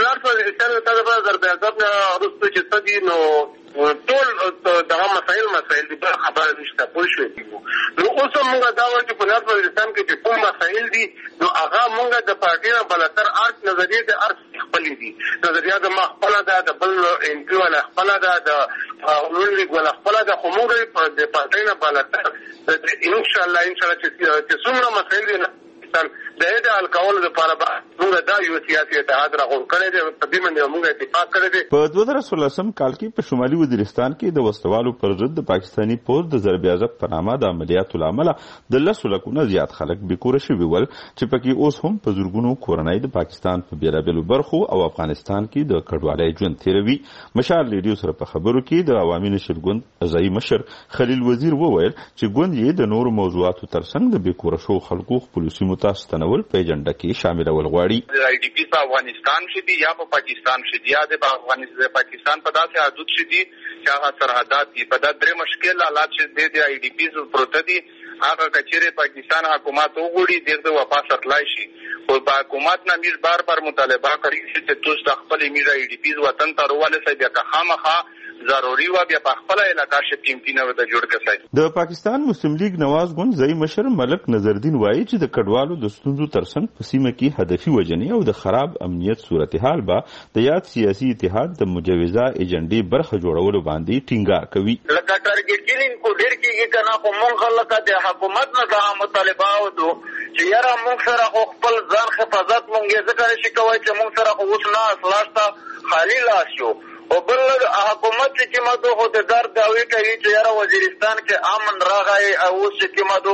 ټول دغه مسایل مسایل دي په خبره نشته پوه شوې دي. نو اوس موږ دا وایو چې په نړۍ وزیرستان کې چې کوم مسایل دي نو هغه موږ د پارټي نه بلتر ارت نظریه د ارت خپل دي. نظریه د ما خپل ده، د بل انټي ولا خپل ده، د اولونی ولا خپل ده، خو موږ په د پارټي نه بلتر ان شاء الله ان شاء الله چې څومره مسایل دي د دې د الکول لپاره موږ دا یو سیاسي اتحاد راغون کړی دی. په دې باندې موږ اتفاق کړی دی. په دوه زره څوارلسم کال کې په شمالي وزیرستان کې د وسوالو پر ضد د پاکستانی پوز د ضرب عذاب په نامه د عملیاتو لامل د لسو لکونه زیات خلک بېکوره شوي ول چې پکې اوس هم په زورګونو کورنۍ د پاکستان په بیلابېلو برخو او افغانستان کې د کډوالۍ ژوند تیروي. مشال ریډیو سره په خبرو کې د عوامي نېشنل ګوند ځایي مشر خلیل وزیر وویل چې ګوند یې د نورو موضوعاتو ترڅنګ د بېکوره شوو خلکو خپلو سیمو ته ستنول په ایجنډا کې شاملول غواړي. آی ډي پی په افغانستان کې دي یا په پاکستان کې دي یا د افغانستان پاکستان په داسې حدود کې دي چې هغه سرحدات دي. په دا درې مشکل حالات چې د آی ډي پی پروت دي هغه کچېره پاکستان حکومت وګړي دغه واپس اتلای شي. او په حکومت نه میر بار بار مطالبه کوي چې تاسو د خپل میر آی ډي پی وطن ته ورواله سي بیا که خامخا ضروري و بیا په خپل علاقې کې کیمپینه وته جوړ کړي. د پاکستان مسلم لیگ نواز ګوند ځایي مشر ملک نظردین وایي چې د کډوالو د ستونزو ترڅنګ په سیمه کې هدفي وجنې او د خراب امنیت صورتحال به د یاد سیاسي اتحاد د مجوزه ایجنډې برخه جوړولو باندې ټینګار کوي. لکه ټارګټینګ کو ډیر کېږي کنه خو مونږ خلک د حکومت نه دا مطالبه وکړو چې یاره مونږ سره خپل ځان حفاظت مونږ یې ځکه شي کوي چې مونږ سره اوس نه اصلاحته خالی لاس یو او بل حکومت چې مدو خو د درد داوی کوي چې یاره وزیرستان کې امن راغی او اوس چې مدو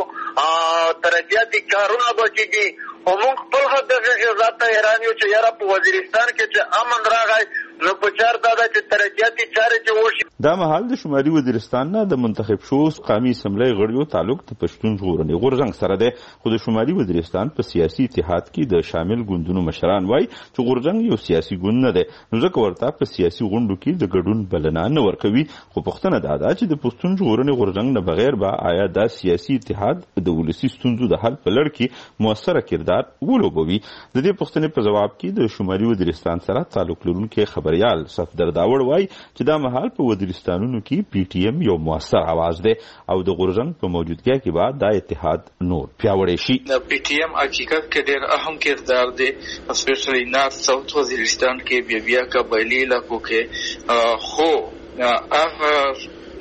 ترقیاتي کارونه بچیږي او موږ خپل هدف ذات حیران یو چې یاره په وزیرستان کې چې امن راغی نو په چار دا چې ترقیاتي چارې چې وشي. دا مهال د شمالي وزیرستان نه د منتخب شو قومي اسمبلی غړیو تعلق د پښتون ژغورنې غورځنګ سره دی، خو د شمالي وزیرستان په سیاسي اتحاد کې د شامل ګوندونو مشران وایي چې غورځنګ یو سیاسي ګوند نه دی، نو ځکه ورته په سیاسي غونډو کې د ګډون بلنه نه ورکوي. خو پوښتنه دا ده چې د پښتون ژغورنې غورځنګ نه بغیر به آیا دا سیاسي اتحاد د ولسي ستونزو د حل په لړ کې موثره کردار ولوبوي؟ د دې پوښتنې په جواب کې د شمالي وزیرستان سره تعلق لرونکي خبريال صفدر داوړ وایي چې دا مهال په وزیرستانونو کې پی ټی ایم یو موثر आवाज دی او د غورځنګ په موجودګۍ کې به دا اتحاد نور پیاوړی شي. د پی ټی ایم حقیقت کې ډېر اهم کردار دی، اسپیشلی نارث ساوث وزیرستان کې بیا بیا قبایلی علاقو کې، خو هغه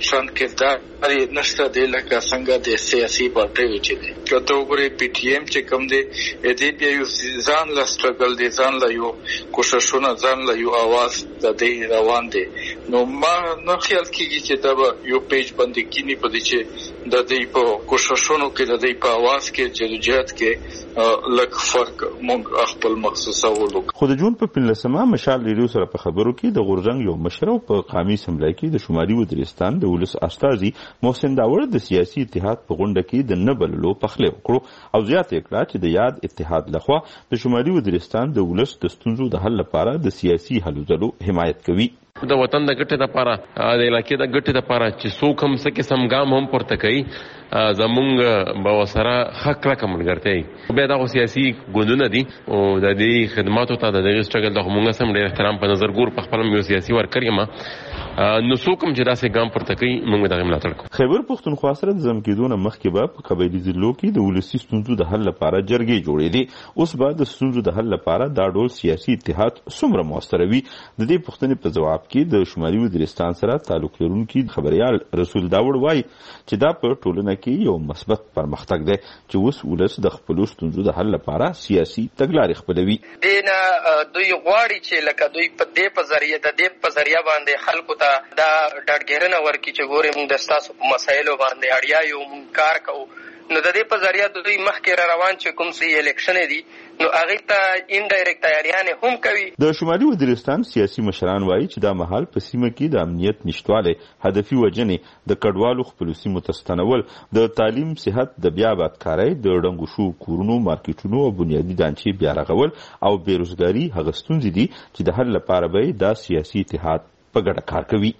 شان کردار نشته دی لکه څنګه د سیاسي پارټیو چې دی کته وګورئ پی ټی ایم چې کوم دی دې بیا یو ځان لا سټرګل دی ځان لا یو کوششونه ځان لا یو आवाज د دې روان دی نو ما نو خیال کیږي چې دا یو پیج باندې کینی په دې چې د دې په کوششونو کې د دې په आवाज کې جدوجہد کې لک فرق مونږ خپل مخصوصه ولو خو د جون په پنځمه مشال ریډیو سره په خبرو کې د غورځنګ یو مشر په قامي سملای کې د شمالي وزیرستان د ولس استازي محسن داوړ د سیاسي اتحاد په غونډه کې د نبللو پخله وکړو او زیات کړه چې د یاد اتحاد لخوا د شمالي وزیرستان د ولس د ستونزو د حل لپاره د سیاسي حل ځلو حمایت کوي د وطن د ګټې لپاره د علاقې د ګټې لپاره چې څوک هم څه قسم ګام هم پورته کوي زمونږ به ورسره حق کلکه ملګرتیا وي بیا دغه سیاسي ګوندونه دي او د دې خدماتو ته د دغه سټرګل د موږ سم ډېر احترام په نظر ګور په خپل یو سیاسي ورکر یم نو څوک هم چې داسې ګام پورته کوي موږ دغه ملاتړ کوو خیبر پښتونخوا سره د ځمکېدونه مخکې به په قبایلي ضلعو کې د ولسي ستونزو د حل لپاره جرګې جوړېدې اوس به د ستونزو د حل لپاره دا ډول سیاسي اتحاد څومره مؤثر وي د دې پوښتنې په ځواب کې د شمالي وزیرستان سره تعلق لرونکي خبريال رسول داوړ وایي چې دا په ټولنه کې یو مثبت پرمختګ دی چې اوس ولس د خپل ستونزو د حل لپاره سیاسي تګلارې خپلوي دینه دوی غواړي چې لکه دوی په دې په ذریعہ د دې په ذریعہ باندې خلکو ته دا ډاډګیرنه ورکړي چې ګورې موږ د ستاسو په مسایلو باندې اړیا یو موږ کار کوو نو د دې په ذریعہ دوی مخکې را روان چې کوم څه الیکشن دي نو هغه ته انډایرکټ تیاریانې هم کوي د شمالي وزیرستان سیاسي مشران وایي چې دا مهال په سیمه کې د امنیت نشټواله هدفي وجنې د کډوالو خپل سیمو تستنول د تعلیم صحت د بیا آبادکارۍ د ډنګو شو کورونو مارکیټونو او بنیادی ډانچې بیا رغول او بیروزګاری هغه ستونزې دي چې د حل لپاره به دا سیاسي اتحاد په ګډه کار کوي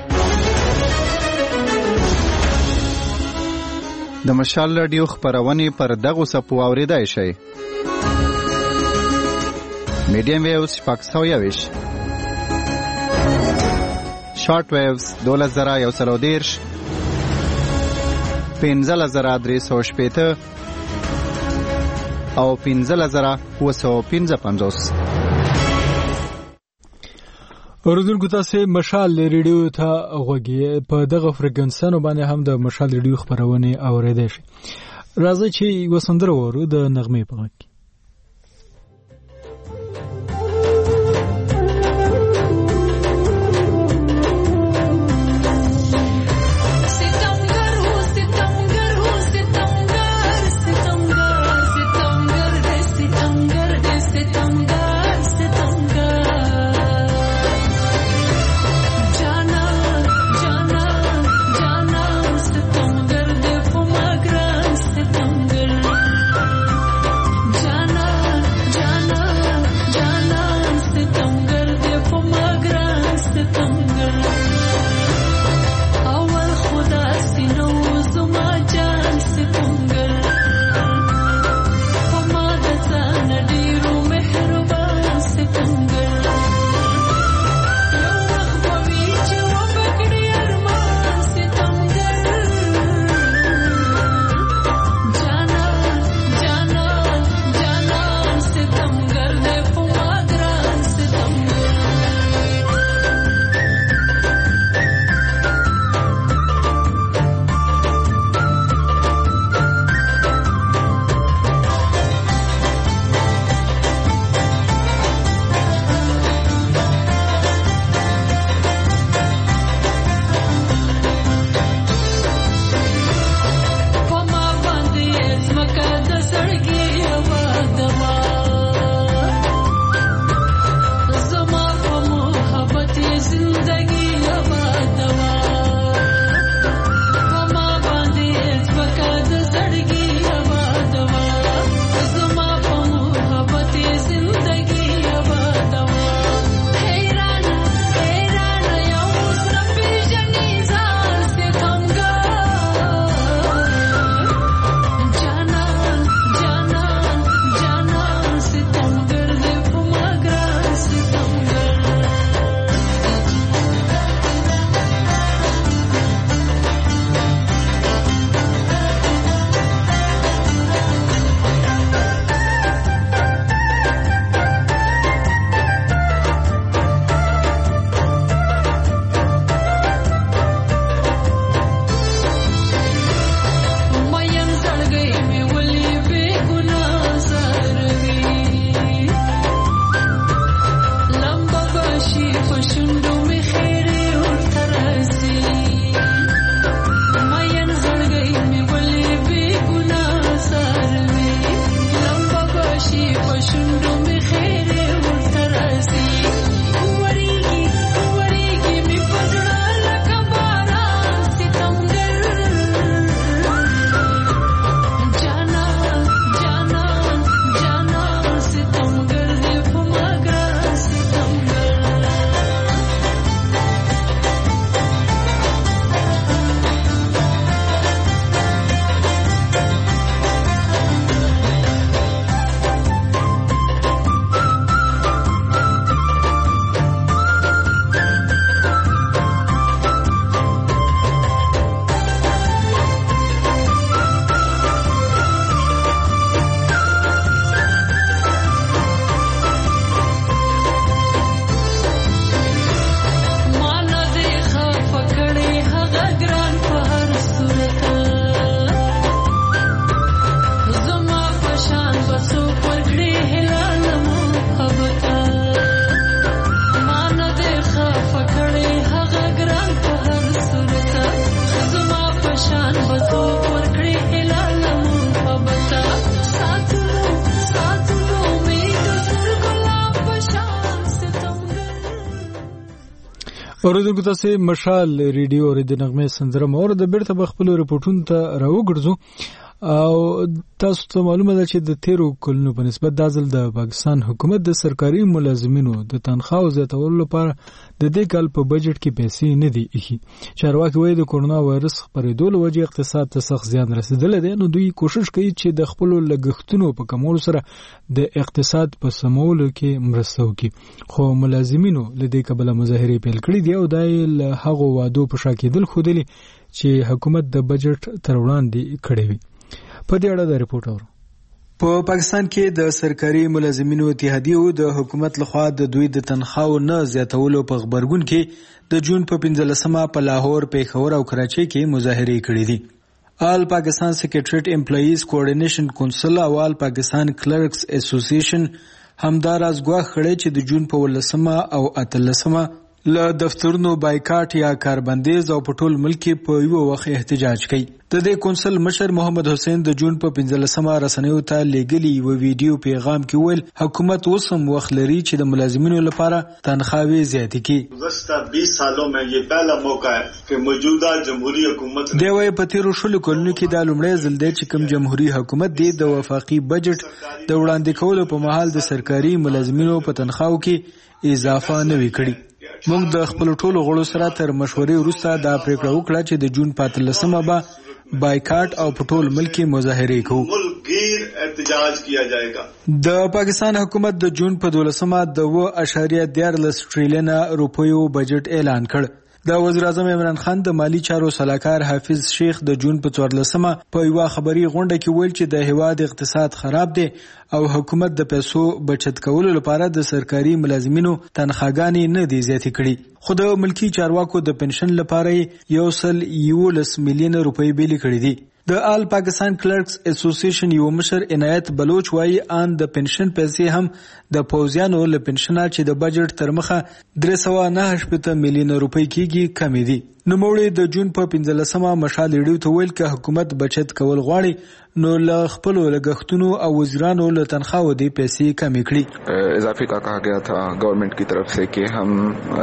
د مشال رادیو خبرونه پر دغه سپو اوریدای شي میډیم ویوز شپږ سوه یویش شارټ ویوز دولس زره یو سل او دېرش پنځلس زره درې سوه شپېته او پنځلس زره اووه سوه پنځه پنځوس اوریدونکو تاسو مشال ریډیو ته غوږی په دغه فریکونسانو باندې هم د مشال ریډیو خبرونه اوریدئ شي راځي چې وسندره ورو د نغمه په غږ اوریدونکو تاسو مشال ریډیو ر د نغمه سندره مور د بیرته بخپل رپورټون ته راوګرځو او تاسو ته معلومه ده چې د تیرو کلونو په نسبت د ځل د پاکستان حکومت د سرکاري ملازمینو د تنخواو زیاتولو لپاره د دې کال په بجټ کې پیسې نه دي ایښي. چارواکي وایي د کورونا وایرس خپرېدو له وجې اقتصاد ته سخت زیان رسېدلی دی، نو دوی کوشش کوي چې د خپلو لګښتونو په کمولو سره د اقتصاد په سمولو کې مرسته وکړي. خو ملازمینو له دې کبله مظاهرې پیل کړي دي او دا یې له هغو وعدو په شا کېدل ښودلي چې حکومت د بجټ تر وړاندې کړی وي. په دې اړه د ریپورت اورو. په پاکستان کې د سرکاري ملازمینو اتحادیو د حکومت لخوا د دوی د تنخواو نه زیاتولو په خبرګون کې د جون په پنځلسمه په لاهور، پیښور او کراچۍ کې مظاهرې کړې دي. آل پاکستان سیکریټریټ امپلایز کوارډینیشن کونسل او آل پاکستان کلرکس اسوسییشن همداراز ګواښ کړی چې د جون په ولسمه او اتلسمه له دفترونو بایکاټ یا کاربندیز او په ټول ملک په یو وخت احتجاج کوي. د دې کونسل مشر محمد حسین د جون په پنځلسمه رسنیو ته لیږلي یو ویډیو پیغام کې ویل حکومت اوس هم وخت لري چې د ملازمینو لپاره تنخواهي زیاتې کړي. گزشتہ بیس سالوں میں یہ پہلا موقع ہے کہ موجودہ جمهوری حکومت دی وايي په تیرو شلو کلونو کې دا لومړی ځل دی چې کوم جمهوریت حکومت دی د وفاقي بجټ د وړاندې کولو په مهال د سرکاري ملازمینو په تنخواو کې اضافه نه وی کړي. موږ د خپل ټولو غړو سره تر مشورې وروسته دا پریکړه وکړه چې د جون په اتلسمه به بایکاټ او په ټول ملک کې مظاهرې کوو. ملک گیر احتجاج کیا جائے گا. د پاکستان حکومت د جون په دولسمه د اووه اعشاریه دیارلس ټریلیونه روپیو بجټ اعلان کړ. د وزیر اعظم عمران خان د مالی چارو سلاکار حافظ شیخ د جون په څوارلسمه په یو خبري غونډه کې ویل چې د هیواد اقتصاد خراب دی او حکومت د پیسو بچت کولو لپاره د سرکاري ملازمینو تنخواګانې نه دي زیاتې کړي. خو د ملکی چارواکو د پنشن لپاره یو سل یولس میلیون روپۍ بیل کړي دي. د آل پاکستان کلرکس اسوسییشن یو مشر عنایت بلوچ وایي ان د پنشن پیسې هم د پوزیانو له پنشنه چې د بجټ تر مخه درې سوه نهه شپېته میلیونه روپۍ کېږي کمې دي. نوموړي د جون په پنځلسمه مشال ریډیو ته ویل که حکومت بچت کول غواړي نو له خپلو لګښتونو او وزیرانو له تنخواو دې پیسې کمې کړي. اضافی کا کہا گیا تھا گورنمنٹ کی طرف سے کہ ہم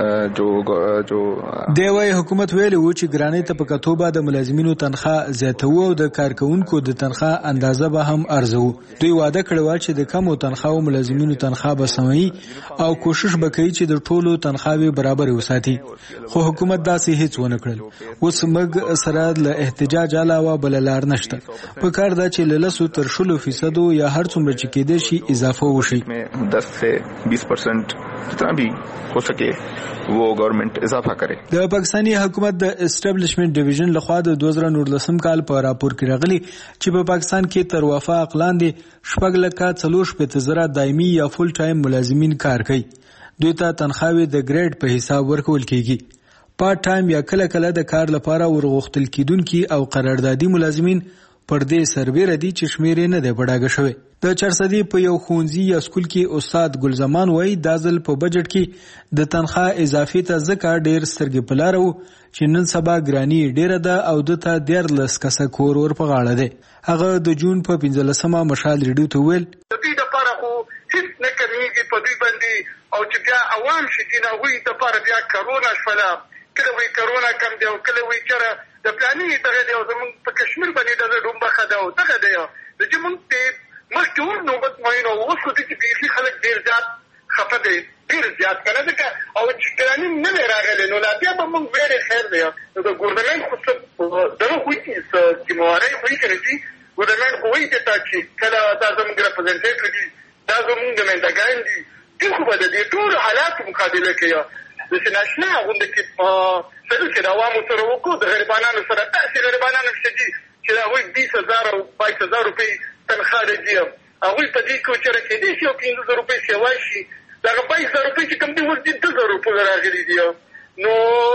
جو جو دی وايي حکومت ویلي و چې ګرانۍ ته په کتو به د ملازمینو تنخواه زیاتوو او د کارکونکو د تنخواه اندازه به هم ارزو. دوی وعده کړې وه چې د کمو تنخواو ملازمینو تنخواه به سموي او کوشش به کوي چې د ټولو تنخواوې برابرې وساتي. خو حکومت داسې هیڅ ونه کړل. اوس موږ سره له احتجاج علاوه بل لار نشته. په کار دا چې له لسو تر شلو فیصدو یا هر څومره چې کېدای شي اضافه وشي. دس سے بیس پرسنٹ جتنا بھی ہو سکے وہ گورنمنٹ اضافه کرے. د پاکستاني حکومت د اسټابلیشمنت ډیویژن لخوا د دوه زره نولسم کال په راپور کې راغلي چې په پاکستان کې تر وفاق لاندې شپږ لکه څلور شپېته زره دایمي یا فول ټایم ملازمین کار کوي. دوی ته تنخواهي د ګریډ په حساب ورکول کیږي. پارت ټایم یا کله کله د کار لپاره ورغوښتل کیدونکي او قراردادي ملازمین پر دې سربېره دي چې شمیر یې نه دی بډاګه شوی. د چارسدي په یو ښوونځي یا سکول کې استاد ګلزمان وایي دا ځل په بجټ کې د تنخواه اضافي ته ځکه ډېر سترګې په لاره و چې نن سبا ګراني ډېره ده او ده ته دیارلس کسه کور ور په غاړه دی. هغه د جون په پنځلسمه مشال ریډیو ته ویل د دوی دپاره خو هېڅ نه کمیږي په دوی باندې او چې بیا عوام شي چې د هغوی دپاره بیا کرونا شوله کله وایي کرونا کم دی او کله وایي چېرې د پلانې دغه دی او زمونږ په کشمیر باندې دغه ډومبخه ده او دغه دی د چې مونږ ته مخکې ور نوبت معین او اوس خو دې چې بیخي خلک ډېر زیات خفه دی ډېر زیات که نه ځکه او چې پلانې نه دی راغلی نو لا بیا به مونږ ډېرې خیر دی نو د ګورنمنټ خو څه دغه خو څه ذمهوارۍ خو یې که نه دي ګورنمنټ خو وایي ته چې کله دا زموږ ریپرزنټیټیو دي دا زموږ د مندګان دي دوی خو به د دې ټولو حالاتو مقابله کوي داسې ناشنا غونډه کې سلو چې د عوامو سره وکړو د غریبانانو سره داسې غریبانان شته دي چې د هغوی بیس هزار او بایس هزار روپۍ تنخوا لري هغوی په دې کې چېرې کېدای شي او پنځه زره روپۍ سیوای شي دغه بایس زره روپۍ چې کوم دي اوس دې دوه زره روپۍ راغلي دي نو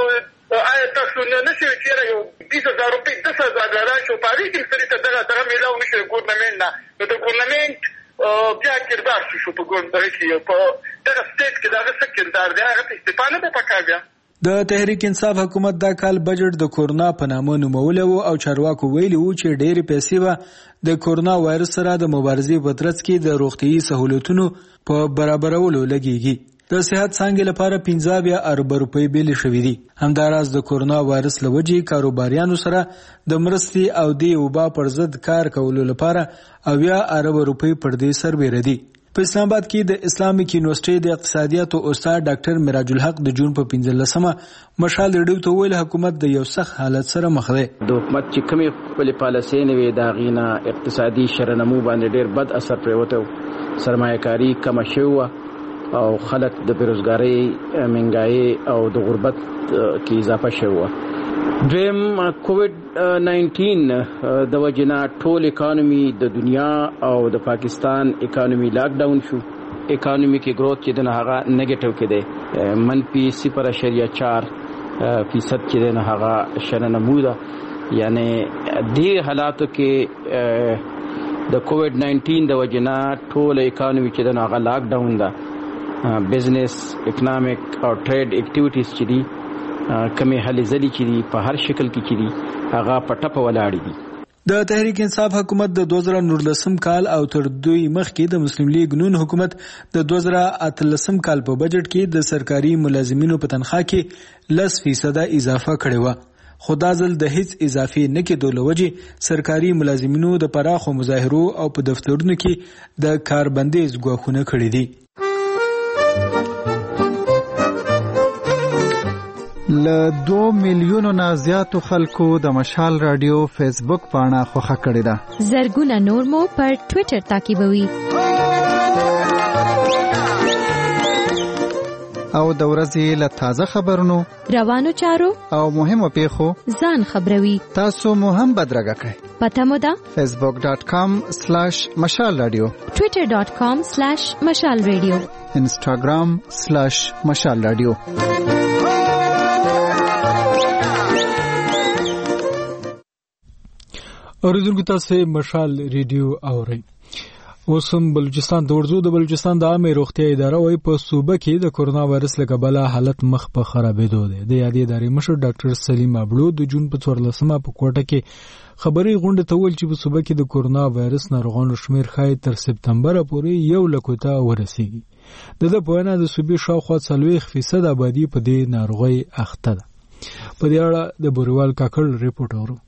آیا تاسو نه نه شئ چېرې یو بیس هزار روپۍ دس هزار راشي او په هغې کې سړي ته دغه دغه میلاو نه شي د ګورنمنټ نه نو د ګورنمنټ بیا کردار شي شو په ګورنمنټ کې په دغه سټیټ کې دغه څه کردار دی هغه ته استعفا نه ده پکار بیا. د تحریک انصاف حکومت دا کال بجټ د کورونا په نامه نومولی و او چارواکو ویلي و چې ډېرې پیسې به د کورونا وایرس سره د مبارزې په ترڅ کې د روغتیایي سهولتونو په برابرولو لګیږي. د صحت څانګې لپاره پنځه اویا ارب روپۍ بیلې شوې دي. همداراز د کورونا وایرس له وجې کاروباریانو سره د مرستې او د وبا پر ضد کار کولو لپاره اویا ارب روپۍ پر دې سربېره دي. په اسلام آباد کې د اسلامیک یونیورسيټي د اقتصادیاتو استاد ډاکټر مراج الحق د جون په پنځلسمه مشال ریډیو ته ویل حکومت د یو سخت حالت سره مخ دی. د حکومت چې کومې خپلې پالیسۍ نه وي د هغې نه اقتصادي شرنمو باندې ډېر بد اثر پرېوتی و. سرمایه‌کاري کمه شوې وه او خلک د بېروزګارۍ مهنګایۍ او د غربت کې اضافه شوې وه. دویم کووډ ناینټین د وجې نه ټول اکانومي د دنیا او د پاکستان اکانومي لاک ډاون شو. اکانومي کې گروث چې د هغه نیگیټیو کې دی منفي صفر اشاریه چار فیصد چې د هغه شرنمو ده. یعنی دې حالاتو کې د کووډ ناینټین د وجې نه ټول اکانومي چې د هغه لاک ډاون ده. بزنس اکنامک او ټریډ اکټیویټیز چې دي کمې هلې ځلې چې دي په هر شکل کې چې دي هغه په ټپه ولاړې دي. د تحریک انصاف حکومت د دوه زره نولسم کال او تر دوی مخکې د مسلم لیگ نون حکومت د دوه زره اتلسم کال په بجټ کې د سرکاري ملازمینو په تنخواه کې لس فیصده اضافه کړې وه. خو دا ځل د هیڅ اضافي نه کېدو له وجې سرکاري ملازمینو د پراخو مظاهرو او په دفترونو کې د کاربندیز ګواښونه کړي دي. له دوه میلیونو نه زیاتو خلکو د مشال رادیو فیسبوک پاڼه خوښه کړې ده. زرګونه نور مو پر ټوئیټر تعقیبوي. او د ورځې له تازه خبرونو روانو چارو او مهمو پیښو ځان خبروي. تاسو مو هم بدرګه کړئ. پته مو ده فیسبوک ډاټ کام سلیش مشال رادیو، ټوئیټر ډاټ کام سلیش مشال رادیو، انسټاګرام سلیش مشال رادیو. اوریدونکو تاسو مشال ریډیو اورئ. اوس هم بلوچستان ته ورځو. د بلوچستان د عامه روغتیا اداره وايي په صوبه کې د کورونا وایرس له کبله حالت مخ په خرابېدو دی. د یادې ادارې مشر ډاکټر سلیم ابلو د جون په څوارلسمه په کوټه کې خبري غونډه ته ویل چې په صوبه کې د کورونا وایرس ناروغانو شمیر ښایي تر سپتمبر پورې یو لک ته ورسیږي. د ده په وینا د صوبې شاوخوا څلوېښت فیصد آبادي په دې ناروغۍ اخته ده. په دې اړه د بوریوال کاکړ ریپورټ اورو.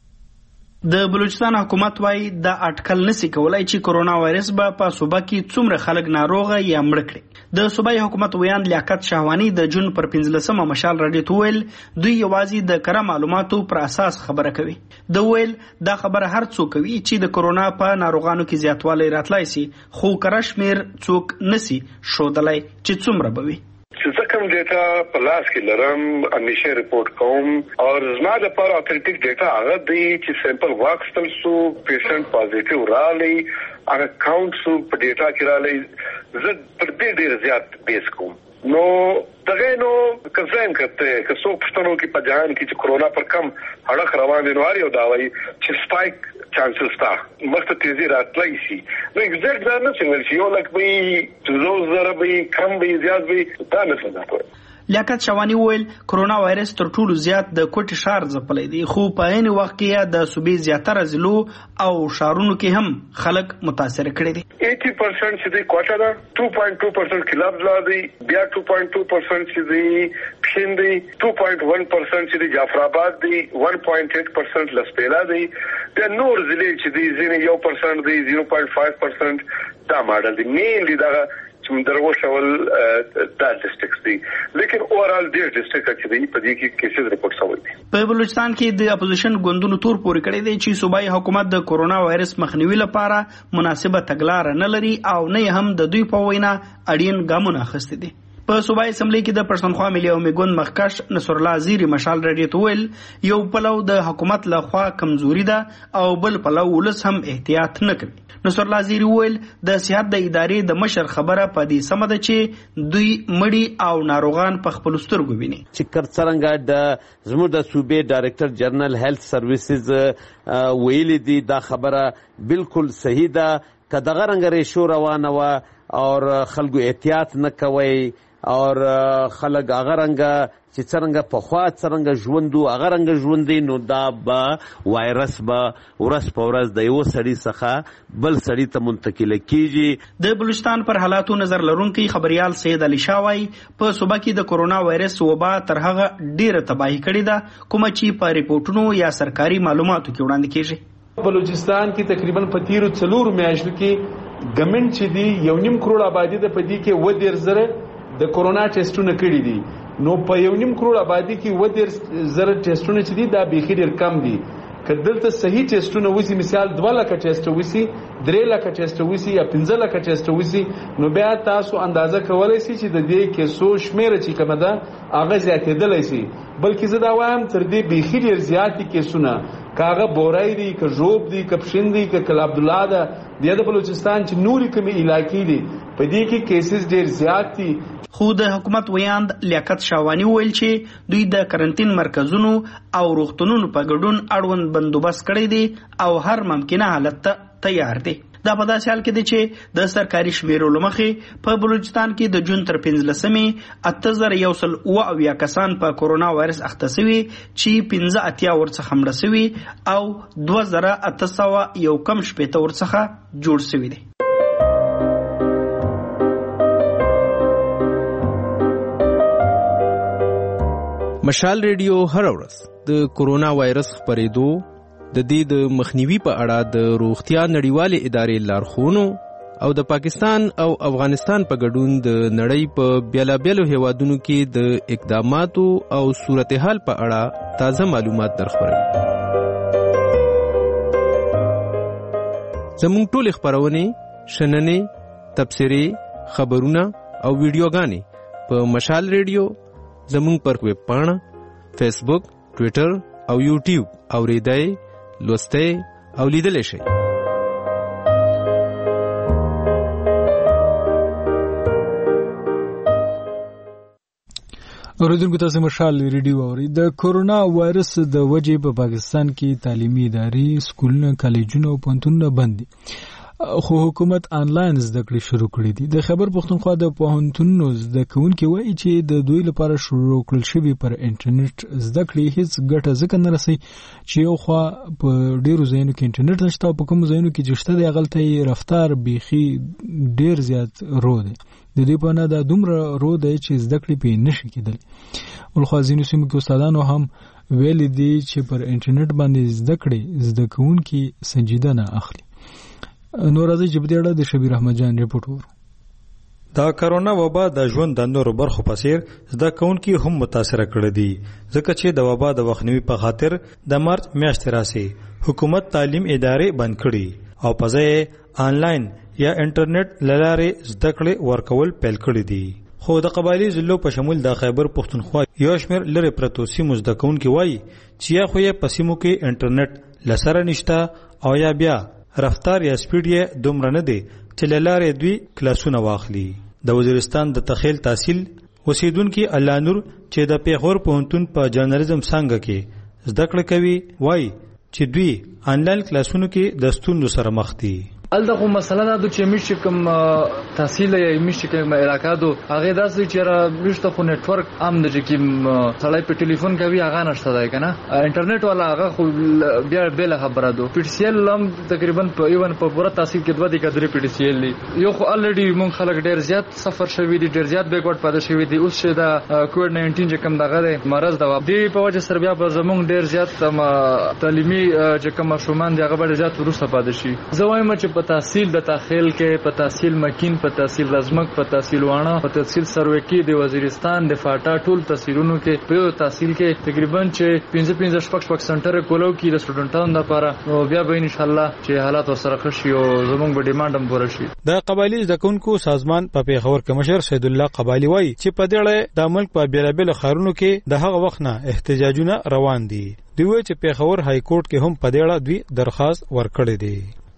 د بلوچستان حکومت وايي د اټکل نسی کولای چې کورونا وایرس به په صوبه کې څومره خلک ناروغه یا مړ کړي. د صوبایي حکومت ویان لیاقت شاهوانی د جون پر پنځلسمه مشال راډیو ته ویل دوی یوازې د کره معلوماتو پر اساس خبره کوي. د ویل دا خبره هر څوک کوي چې د کورونا په ناروغانو کې زیاتوالی راتلای سي، خو کره شمیر څوک نسی شودلای چې څومره به وي. چې زه کوم ډیټا په لاس کې لرم همیشه ریپورت کوم او زما لپاره اتنټیک ډیټا هغه دی چې سیمپل واکستل سو پیشنټ پازیټیو رالی هغه کاونټ سو په ډیټا کې رالی زه پر دې ډیر زیات بیس کوم. نو دغه نو کزاین کته که څو پښتنو کې په جهان کې چې کورونا پر کم هړخ روان دي نو اړ یو دا وایي چې سپایک چانسز تا مخته تیزی راتلای شي. نو ایگزیکټ دا نه څنګه چې یو لک به زو زره به کم به زیات به دا نه څنګه. لیاقت شاوانی ویل کورونا وایرس تر ټولو زیات د کوټ شهر ځپلې دی، خو په عین وخت کې د صوبې زیاتره ضلعو او شهرونو کې هم خلک متاثر کړي دي. eighty percent چې د کوټه ده two point two percent کلاب لا دی، بیا two point two percent چې د پښین دی، two point one percent چې د جعفر آباد دی، one point eight percent لسپیلا دی، د نور ضلع چې د زینې یو percent دی، zero point five percent دا ماډل دی. مینلی دا چې درو شول دا ډیسټریکټس دي، لیکن اورال ډیر ډیسټریکټ چې دی په دې کې کیسز ریپورت شوی دي. په بلوچستان کې د اپوزیشن ګوندونو تور پورې کړی دی چې صوبایي حکومت د کورونا وایرس مخنیوي لپاره مناسبه تګلارې نه لري او نه هم د دوی په وینا اړین ګامونه اخیستي دي. په صوبایي اسمبلی کې د پښتونخوا ملي عوامي ګوند مخکښ نصر الله زیری مشال راډیو ته ویل یو پلو د حکومت لخوا کمزوري ده او بل پلو ولس هم احتیاط نه کوي. نصر الله زیری ویل د صحت د ادارې د مشر خبره په دې سم ده چې دوی مړي او ناروغان په خپل سترګو ویني. چې کرڅرنګ د زموږ د صوبې ډایریکټر جنرال هیلث سرویسز ویلي دي دا خبره بالکل صحیح ده. که دغه رنګ ریشو روانه وه او خلکو احتیاط نه کوي او خلک هغه رنګه چې څرنګه پخوا څرنګه ژوند وو هغه رنګه ژوند دی، نو دا به وایرس به ورځ په ورځ د یو سړي څخه بل سړي ته منتقله کیږي. د بلوچستان پر حالاتو نظر لرونکي خبريال سید علي شاه وايي په صوبه کې د کورونا وایرس وبا تر هغه ډیره تباہي کړې ده کومه چې په ریپورتونو یا سرکاري معلوماتو کې وړاندې کیږي. بلوچستان کې تقریبا په تیرو څلورو میاشتو کې ګمنټ چې دی یو نیم کروڑ آبادی د پدې کې و ډیر زره د کورونا ټیسټونه کړي دي، نو په یو نیم کروڑ آبادی کې و ډیر زره ټیسټونه چې دي دا بیخي ډیر کم دي. کدلته صحیح ټیسټونه وسی مثال دوه لکه ټیسټ وسی درې لکه ټیسټ وسی یا پنځه لکه ټیسټ وسی، نو بیا تاسو اندازه کولای شئ چې د دې کیسو شمیر چې کومه ده هغه زیاتېدلی شي. بلکې زه دا وایم تر دې بیخي ډیر زیاتې کیسونه کاغه بورای دي که جوب دي که پښین دي که کلاب عبدالله ده د بلوچستان چې نوري کومي علاقې دي په دې کې کیسز ډیر زیات دي. خو د حکومت ویاند لیاقت شاوانی ویل چې دوی د کرنټین مرکزونو او روغتونونو په ګډون اړوند بندوبست کړی دی او هر ممکنه حالت ته تیار دی. دا په داسې حال کې دی چې د سرکاري شمیرو له مخې په بلوچستان کې د جون تر پنځلسمې اته زره یو سل اوه اویا کسان په کورونا وایرس اخته سوي چې پنځه اتیا ورڅخه مړه سوي او دوه زره اته سوه یو کم شپېته ورڅخه جوړ سوي دي. مشال ریډیو هر ورځ د کورونا وایرس خپرېدو د دې د مخنیوي په اړه د روغتیا نړیوالې ادارې لارښوونو او د پاکستان او افغانستان په ګډون د نړۍ په بیلابیلو هیوادونو کې د اقداماتو او صورتحال په اړه تازه معلومات درخبروي. زموږ ټولې خپرونې، شننې، تبصرې، خبرونه او ویډیوګانې په مشال ریډیو زموږ پر ویب پاڼه، فیسبوک، ټویټر او یوټیوب اوریدای، لوستای او لیدلی شئ. اوریدونکو تاسو مشال ریډیو اورئ. د کورونا وایرس د وجې په پاکستان کې تعلیمي ادارې، سکولونه، کالجونه او پوهنتونونه بند دي، خو حکومت آنلاین زده کړې شروع کړې دي. د خیبر پښتونخوا د پوهنتونونو زده کوونکي وایي چې د دوی لپاره شروع کړل شوي پر انټرنیټ زده کړې هیڅ ګټه ځکه نه رسي چې یو خوا په ډیرو ځایونو کې انټرنیټ نشته او په کومو ځایونو کې چې شته دی هغلته یې رفتار بیخي ډیر زیات رو دی. د دې په نه دا دومره رو دی چې زده کړې پې نشي کېدلی. ولخوا ځینو سیمو کې استادانو هم ویلي دي چې پر انټرنیټ باندې زده کړې زده کوونکي سنجیده نه اخلي. نور ازي جبديړه د شبیر احمد جان ریپورت ور. دا کرونا وبا د ژوند د نورو برخو په څیر زده کوونکي هم متاثر کړي دي، ځکه چې د وبا د وخنوي په خاطر د مارچ میاشتې راسي حکومت تعلیم ادارې بند کړي او په ځای آنلاین یا انټرنیټ لاره زده کړې ورکول پیل کړي دي. خو د قبایلی ضلعو په شمول د خیبر پښتونخوا یو شمېر لرې پرتو سیمو زده کوونکي وایي چې یا خو یې په سیمو کې انټرنیټ لسره نشته او یا بیا رفتار یا سپیډ یې دومره نه دی چې له لارې دوی کلاسونه واخلي. د وزیرستان د تخیل تحصیل اوسیدونکي الله نور چې د پیښور پوهنتون په جرنالیزم څانګه کې زده کړه کوي وایي چې دوی آنلاین کلاسونو کې د ستونزو سره مخ دي. الدغه مسله دا چې مش کوم تحصیل یا مش کوم علاقه دو هغه داسې چې را مشته خو نتورک عام د چې سړی په ټلیفون کوي هغه نشته دی کنه انټرنیټ والا هغه خو بیا بل خبره دو. پی ټی سی ال لم تقریبا په ایون په پوره تحصیل کې دوه د کډری پی ټی سی ال یو خو الریډي مون خلک ډیر زیات سفر شوی دي، ډیر زیات بیکورډ پاتې شوی دي. اوس چې دا کووډ ناینټین چې کوم دغه مرز دا دی په وجه سره بیا په زمونږ ډیر زیات تعلیمي چې کوم شومان دی هغه ډیر زیات ورسته پاتې شي. زه وایم چې په تحصیل د تخیل کې، په تحصیل مکین، په تحصیل رزمک، په تحصیل وانه، په تحصیل سروکی د وزیرستان د فاټا ټول تحصیلونو کې په تحصیل کې تقریبا چې پنځه پنځه شپږ شپږ سنټر کولو کې د سټوډنټانو لپاره نو بیا به ان شاء الله چې حالات وسره خشي او زموږ به ډیماند هم پوره شي. د قبایلی ځکونکو سازمان په پیښور کې مشر سید الله قبایلی وایي چې په دې اړه د ملک په بیلابل خارونو کې د هغه وخت نه احتجاجونه روان دي. دوی چې پیښور های کورټ کې هم په دې اړه دوی درخواست ورکړی دی.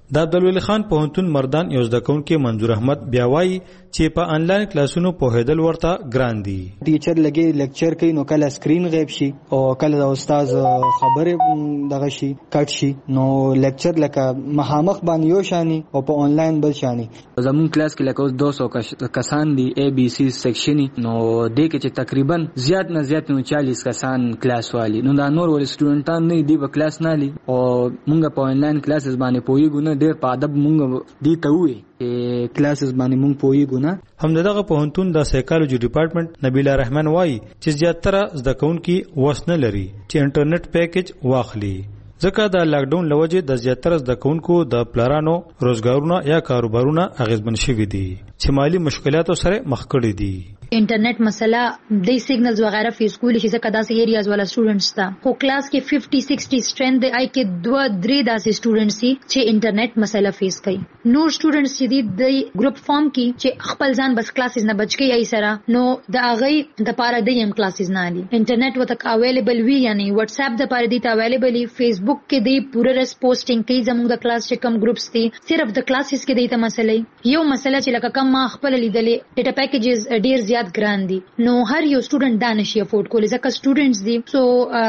د عبدالولي خان پوهنتون مردان یو زده کوونکی منظور احمد بیا وایي چې په انلاین کلاسونو پوهېدل ورته ګران دي. ټیچر لګي لیکچر کوي نو کله سکرین غیب شي او کله د استاد خبرې دغه شي کټ شي نو لیکچر لکه مخامخ باندې یو شانی او په انلاین بل شانی. زمون کلاس کې لکه دو سو کسان دي اے بی سی سیکشن نو دې کې چې تقریبا زیات نه زیات نو چالیس کسان کلاس والی نو دا نور ول سټوډنټان نه دی په کلاس نه لي او مونږ په انلاین کلاسز باندې پویګو نه ډېر په ادب مونږ دی ته وې چې کلاسز باندې مونږ پویګو نه. هم دغه پوهنتون د سایکالوجي ډپارټمنټ نبیلا رحمان وایي چې زیاتره زده کوونکي وس نه لري چې انټرنیټ پیکیج واخلي ځکه د لاکډاون لوجه د زیاتره زده کوونکو د پلانونو روزګارونه یا کاروبارونه اغیزمن شوي دي چې مالی مشکلاتو سره مخ کړي دي. انټرنیټ مسله د سیګنلز وغیرہ فی سکول شي ځکه داسې ایریاز والا سټوډنټس تا خو کلاس کې پنځه پنځه شصت سټرینث دی آی کې دوه درې داسې سټوډنټس سي چې انټرنیټ مسله فیس کوي. نور سټوډنټس چې دي د ګروپ فارم کې چې خپل ځان بس کلاسز نه بچ کې ای سره نو د اغه د پاره د یم کلاسز نه علي انټرنیټ وته اویلیبل وی یعنی واتس اپ د پاره دی ته اویلیبل فیسبوک کې دی پوره ریس پوسټینګ کوي زموږ د کلاس چې کم ګروپس دي صرف د کلاسز کې دی ته مسله یو مسله چې لکه کم ما خپل لیدلې ډیټا پیکیجز ډیر زیات ګران دي نو هر یو سټوډنټ دا نشي افورد کولی ځکه سټوډنټس دي سو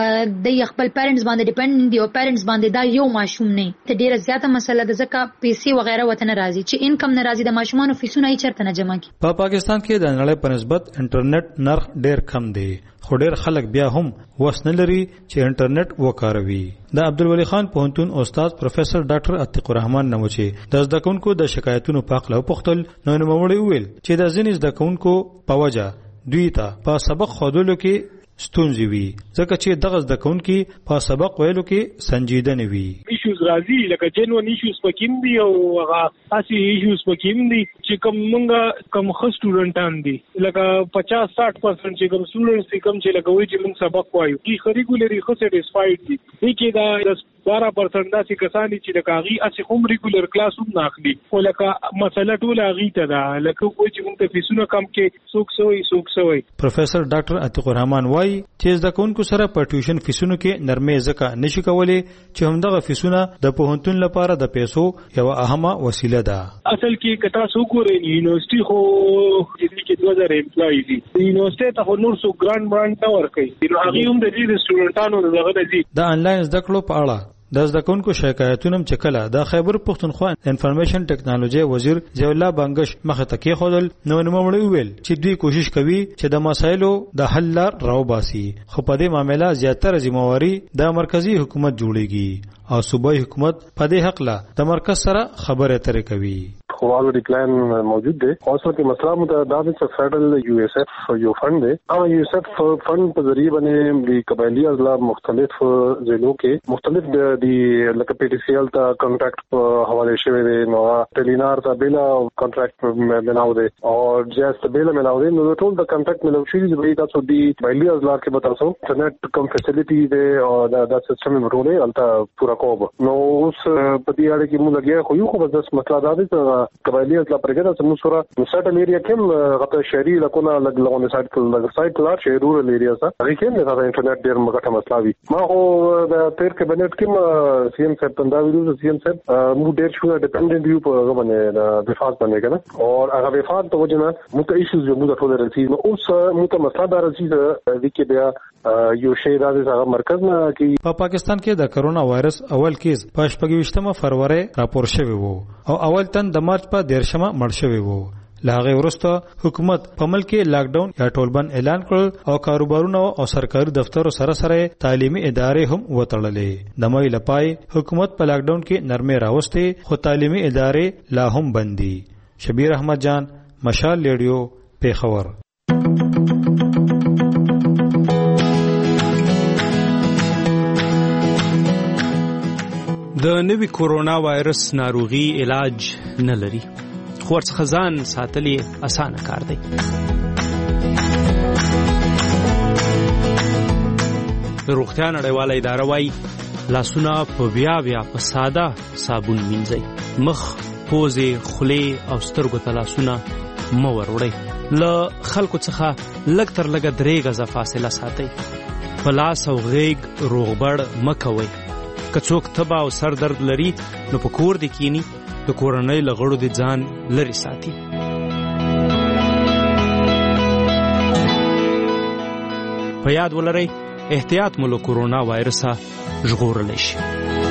د خپل پیرنټس باندې ډیپند دي او پیرنټس باندې دا یو ماشوم نه ته ډیره زیاته مسله ده ځکه پیسې وغیرہ وته نه راځي چې انکم نه راځي د ماشومانو فیسونه یې چرته نه جمع کی. په پاکستان کې د نړۍ په نسبت انټرنیټ نرخ ډیر کم دی خو ډیر خلک بیا هم وس نه لري چې انټرنیټ وکاروي. د عبدالولي خان پوهنتون استاد پروفیسر ډاکټر عتیق الرحمن نموچي د زده کوونکو د شکایتونو په اړه وپوښتل نو نوموړي وویل چې د ځینې زده کوونکو په وجه دوی ته په سبق ښودلو کې ستونزې وي ځکه چې دغه زده کوونکي په سبق ویلو کې سنجیده نه وي. ایشوز راځي لکه جنون ایشوز پکې دي او هغه اسی ایشوز پکې دي چې کوم مونږه کوم خو سټوډنټان دي لکه پچاس ساٹھ پرسنټ چې کوم سټوډنټس کوم چې لکه وایي چې مونږ سبق وایو کی ریګولري خو سټیسفاید دي دي کې دا بارہ پرسنٹ داسې کسان دي چې د کاغي اسی هم ریګولر کلاس هم ناخلي او لکه مسله ټول هغه ته ده لکه وایي چې مونږ ته فیسونه کم کې څوک سوي څوک سوي. پروفیسر ډاکټر عتیق الرحمن وایي چې زده کوونکو سره په ټیوشن فیسونو کې نرمي ځکه نشي کولای چې همدغه فیسونه د پوهنتون لپاره د پیسو یو اهمه وسیله ده. اصل کې کتا سو ګورې یونیورسيټي خو چې کې دوه زره امپلای دي یونیورسيټي ته نور سو ګرانډ برانډ تا ورکړي نو هغه هم د دې سټوډنټانو دغه دي. د انلاین زده کړو په اړه د زده کوونکو شکایتونه چې کله د خیبر پښتونخوا انفارمیشن ټیکنالوژي وزیر ضیاء الله بنگش مخه ته کې خودل نو نوموړي ویل چې دوی کوشش کوي چې د مسایلو د حل لار راوباسي خو په دې معاملې زیاتره ذمہواری د مرکزی حکومت جوړیږي او صوبایي حکومت په دې حق لا د مرکز سره خبرې اترې کوي. خو الریډي پلان موجود دی او اصل کې مسله متعدد چې فیډرل یو ایس ایف یو فند دی او یو ایس ایف فند په ذریعہ باندې د قبایلی اضلاع مختلف ضلعو کې مختلف د لکه پی ټی سی ایل ته کانټراکټ په حواله شوی دی نو ټیلینار ته بیل کانټراکټ ملاو دی او جاست ته بیل ملاو دی نو ټول د کانټراکټ ملاو شي چې تاسو د قبایلی اضلاع کې به تاسو انټرنیټ کوم فیسیلیټي دی او دا سیستم مټولې الته پورا کوو نو اوس په دې اړه کې موږ لګیا خو یو خو بس مسله دا دی چې قبایلی اضلاع پرګه د موسوره مسټل ایریا کې غته شهري لکونه لګ لغونه سایت کې سایت لار شهر رورل ایریا سره هغه کې نه دا انټرنیټ ډیر مګټه مسله وي. ما خو د تیر کابینټ کې سی ایم صاحب تندا ویلو سی ایم صاحب مو ډیر شو ډیپندنت یو په هغه باندې وفاق باندې کنه او هغه وفاق ته وجنه مو ته ایشوز یو موږ ټول رسي نو اوس مو ته مسله دار رسي د کې بیا یو شی راځي هغه مرکز نه کې په پاکستان کې د کرونا وایرس اول کیس په شپږ فروری راپور شوی وو او اول تن د مارچ په دیرشمه مړ شوی وو. لاغه ورسته حکومت په ملک کې لاک ډاون یا ټولبند اعلان کړ او کاروبارونه او سرکاري دفترو سره سره تعلیمي ادارې هم وتړلې. د مې لپای حکومت په لاک ډاون کې نرمي راوستي خو تعلیمي ادارې لا هم بندي. شبیر احمد جان مشال ریډیو پیښور. د نوي کورونا وایرس ناروغي علاج نه لري خو ورڅخه ځان ساتل یې اسانه کار دی. د روغتیا نړیواله اداره وایي لاسونه په بیا بیا په ساده صابون مینځئ. مخ، پوزې، خولې او سترګو ته لاسونه مه وروړئ. له خلکو څخه لږ تر لږه درې غزه فاصله ساتئ. په لاس او غیږ روغبړ مه کوئ. که څوک تبه او سر درد لري نو په کور دې کینی د کورنۍ له غړو دې ځان لرې ساتي. په یاد ولرئ احتیاط مو له کورونا وایرسه ژغورلی شي.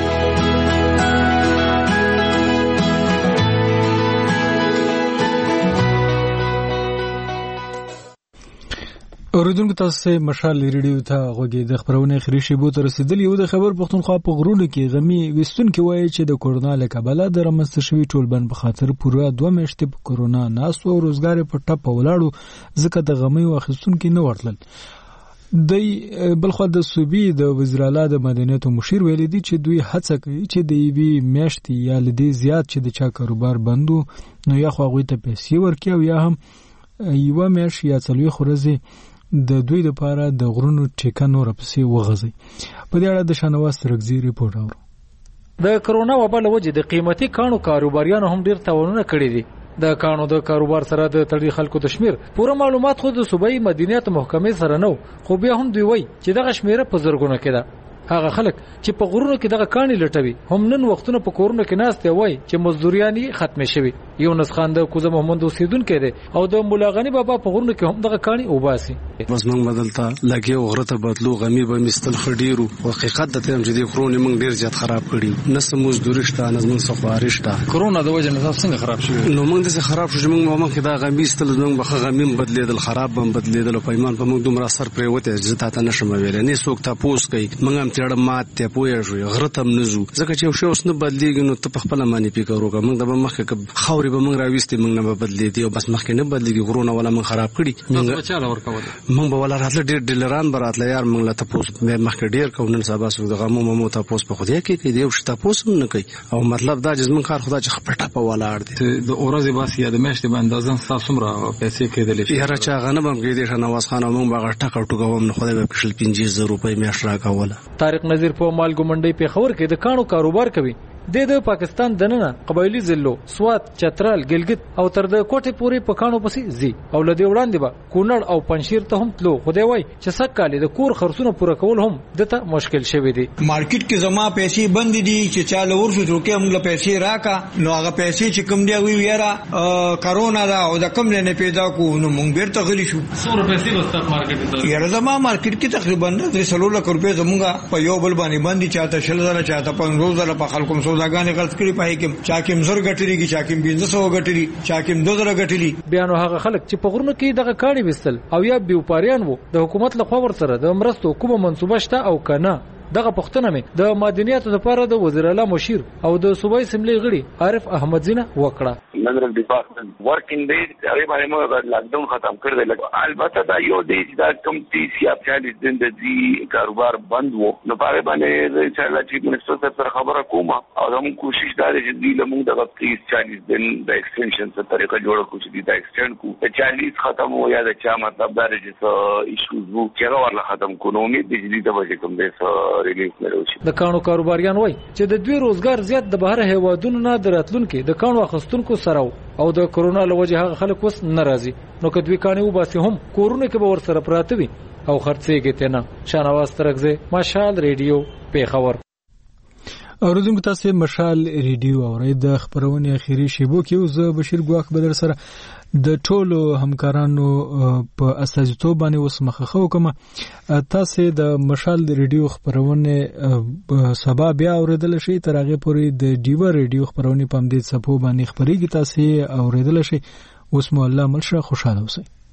اوریدونکو تاسو مشال ریډیو ته غوږی د خبرونه اخري شیبو ته رسیدلی یو د خبر پښتونخوا په غرونو کې غمی وستون کې وایي چې د کورونا له کبله د رامنځته شوي ټولبند په خاطر پوره دوه میاشتې په کورونا ناست او روزګار په ټپ ولاړو ځکه د غمی واخیستون کې نه ورتلل. د بلخو د صوبې د وزیر اعلی د مدنیت مشیر ویل دي چې دوی هڅه کوي چې د یوې میاشتې یا لدې زیات چې د چا کاروبار بندو نو یا خو هغوی ته پیسې ورکړي او یا هم یوه میاشت یا څلوېښت ورځې د دوی لپاره د غرونو ټیکه نور پسې وغځي. په دې اړه د شانواز ترکزی ریپورت اورو. د کرونا وبا له وجې د قیمتي کانو کاروباریانو هم ډیر تاوانونه کړي دي. د کانو د کاروبار سره د تړي خلکو د شمیر پوره معلومات خو د صوبایي مدنیت محکمې سره نو، خو بیا هم دوی وایي چې دغه شمیره په زرګونو کې ده. هغه خلک چې په غرونو کې دغه کاني لټوي هم نن وختونه په کورونو کې ناست وای چې مزدوریانی ختمه شوي. یونس خان د کوزه محمد اوسیدونکو دی او د مولا غنی بابا په غرونو کې هم دغه کاني وباسي. بس موږ بدلتا لګي او غرته بدلو غمی به مستل خډیرو او حقیقت د تم چې د غرونو موږ ډیر زیات خراب کړي. نس مزدوري شته نه موږ سفارش ته کرونا د وجه نه څنګه خراب شوی. نو موږ د خراب شو موږ موږ کې دا غمی استل موږ به غمی بدلیدل خراب بم بدلیدل په ایمان په موږ دومره اثر پرې وته چې ته نشم ویل نه څوک تاسو کوي موږ هم تیړه مات ته پوهه شو غرتم نزو ځکه چې شو اوس نه بدلیږي نو ته په خپل معنی فکر وکړه. موږ د مخکې خاورې به موږ راويستې موږ نه بدلی دی او بس مخکې نه بدلیږي غرونه ولا موږ خراب کړي. موږ بچاله ورکول موږ به ولا راتل ډېر ډیلران براتل یار موږ لا تاسو مخکې ډېر کوونن سبا سو دغه مو مو تاسو په خوده کې کې دی او شته تاسو نه کوي او مطلب دا چې موږ کار خدا چې خپټه په ولاړ دي د اورازي باسي د مېشته باندې ځان تاسو مره پیسې کېدلې یاره چا غنه بم کې دي نواز خان موږ به ټکا ټوګوم نه خوده به پښل پنځه زره روپۍ میاشت راکوله. طارق نذیر په مالګو منډي په خبر کې د کانو کاروبار کوي. د د پاکستان دننه قبایلی ضلعو سوات چترال ګلګت او تر د کوټه پوری په کانو پسې زی او لدی وړاندې به کونړ او پنشیر ته هم تلو. خدای وای چې سکهاله د کور خرڅونه پوره کول هم دته مشکل شوی دی. مارکیټ کې زما پیسې بند دي چې چاله ورشو چې موږ له پیسې راکا نو هغه پیسې چې کوم دی وی یاره کرونا دا او د کوم نه پیدا کو نو موږ بیرته غلی شو. څومره پیسې وسته مارکیټ ته یاره زما مارکیټ کې تقریبا درې لک روپۍ زموږه په یو بل باندې باندې چاته شل زره چاته پنځوس زره په خلکو سوداګانې غلط کړی پای کې چاکم زر غټلی کې چاکم پنځه سوه غټلی چاکم دوه زره غټلی. بیان هغه خلک چې په غرونو کې دغه کاڼي وستل او یا بیوپاریان وو د حکومت له خوا ورسره د مرستو کومه منصوبه شته او کنه. دغه پښتنه مې د مدنیاتو لپاره د وزیر اعلی مشیر او د صوبایي اسمبلی غړي عارف احمد زینه وکړه. منرل ډپارټمنټ ورکینګ ډے هغه باندې موږ لاک ډاون ختم کړی دی. البته دا یو دی چې دا کم تیس یا چالیس دن د دې کاروبار بند وو نو هغه باندې چې لا چیف منسٹر سره خبره کوم او موږ کوشش دا چې دې لمون د تیس چالیس دن د ایکسټنشن څخه طریقه جوړه کوو چې دا ایکسټند کو د چالیس ختم وو یا د چا مطلب دا چې ایشوز وو چې هغه ورله ختم کو نو امید دې دې د وجه کوم دې د کانو کاروباریان وای چې د دوی روزګار زیات د بهر هیوادونو نه دراتلونکو د کانو اخستونکو سره او د کرونا له وجې هغه خلک وس ناراضي نو کدوې کاني وباسي هم کورونه کې به ور سره پراته وي او خرڅېږي ته نه. شانواز ترکزه مشال ریډیو پیښور. اوریدونکو تاسو مشال ریډیو اورئ د خبرونه اخیری شیبو کې زه بشیر ګواک بدر سره د ټولو همکارانو په استازیتوب باندې اوس مخه کوم. تاسو د مشال ریډیو خبرونه سبا بیا اوریدل شي تر هغه پورې د ډیو ریډیو خبرونه په دې صفو باندې خبرېږي تاسو اوریدل شي. اوس مو الله ملشه خوشاله اوسئ.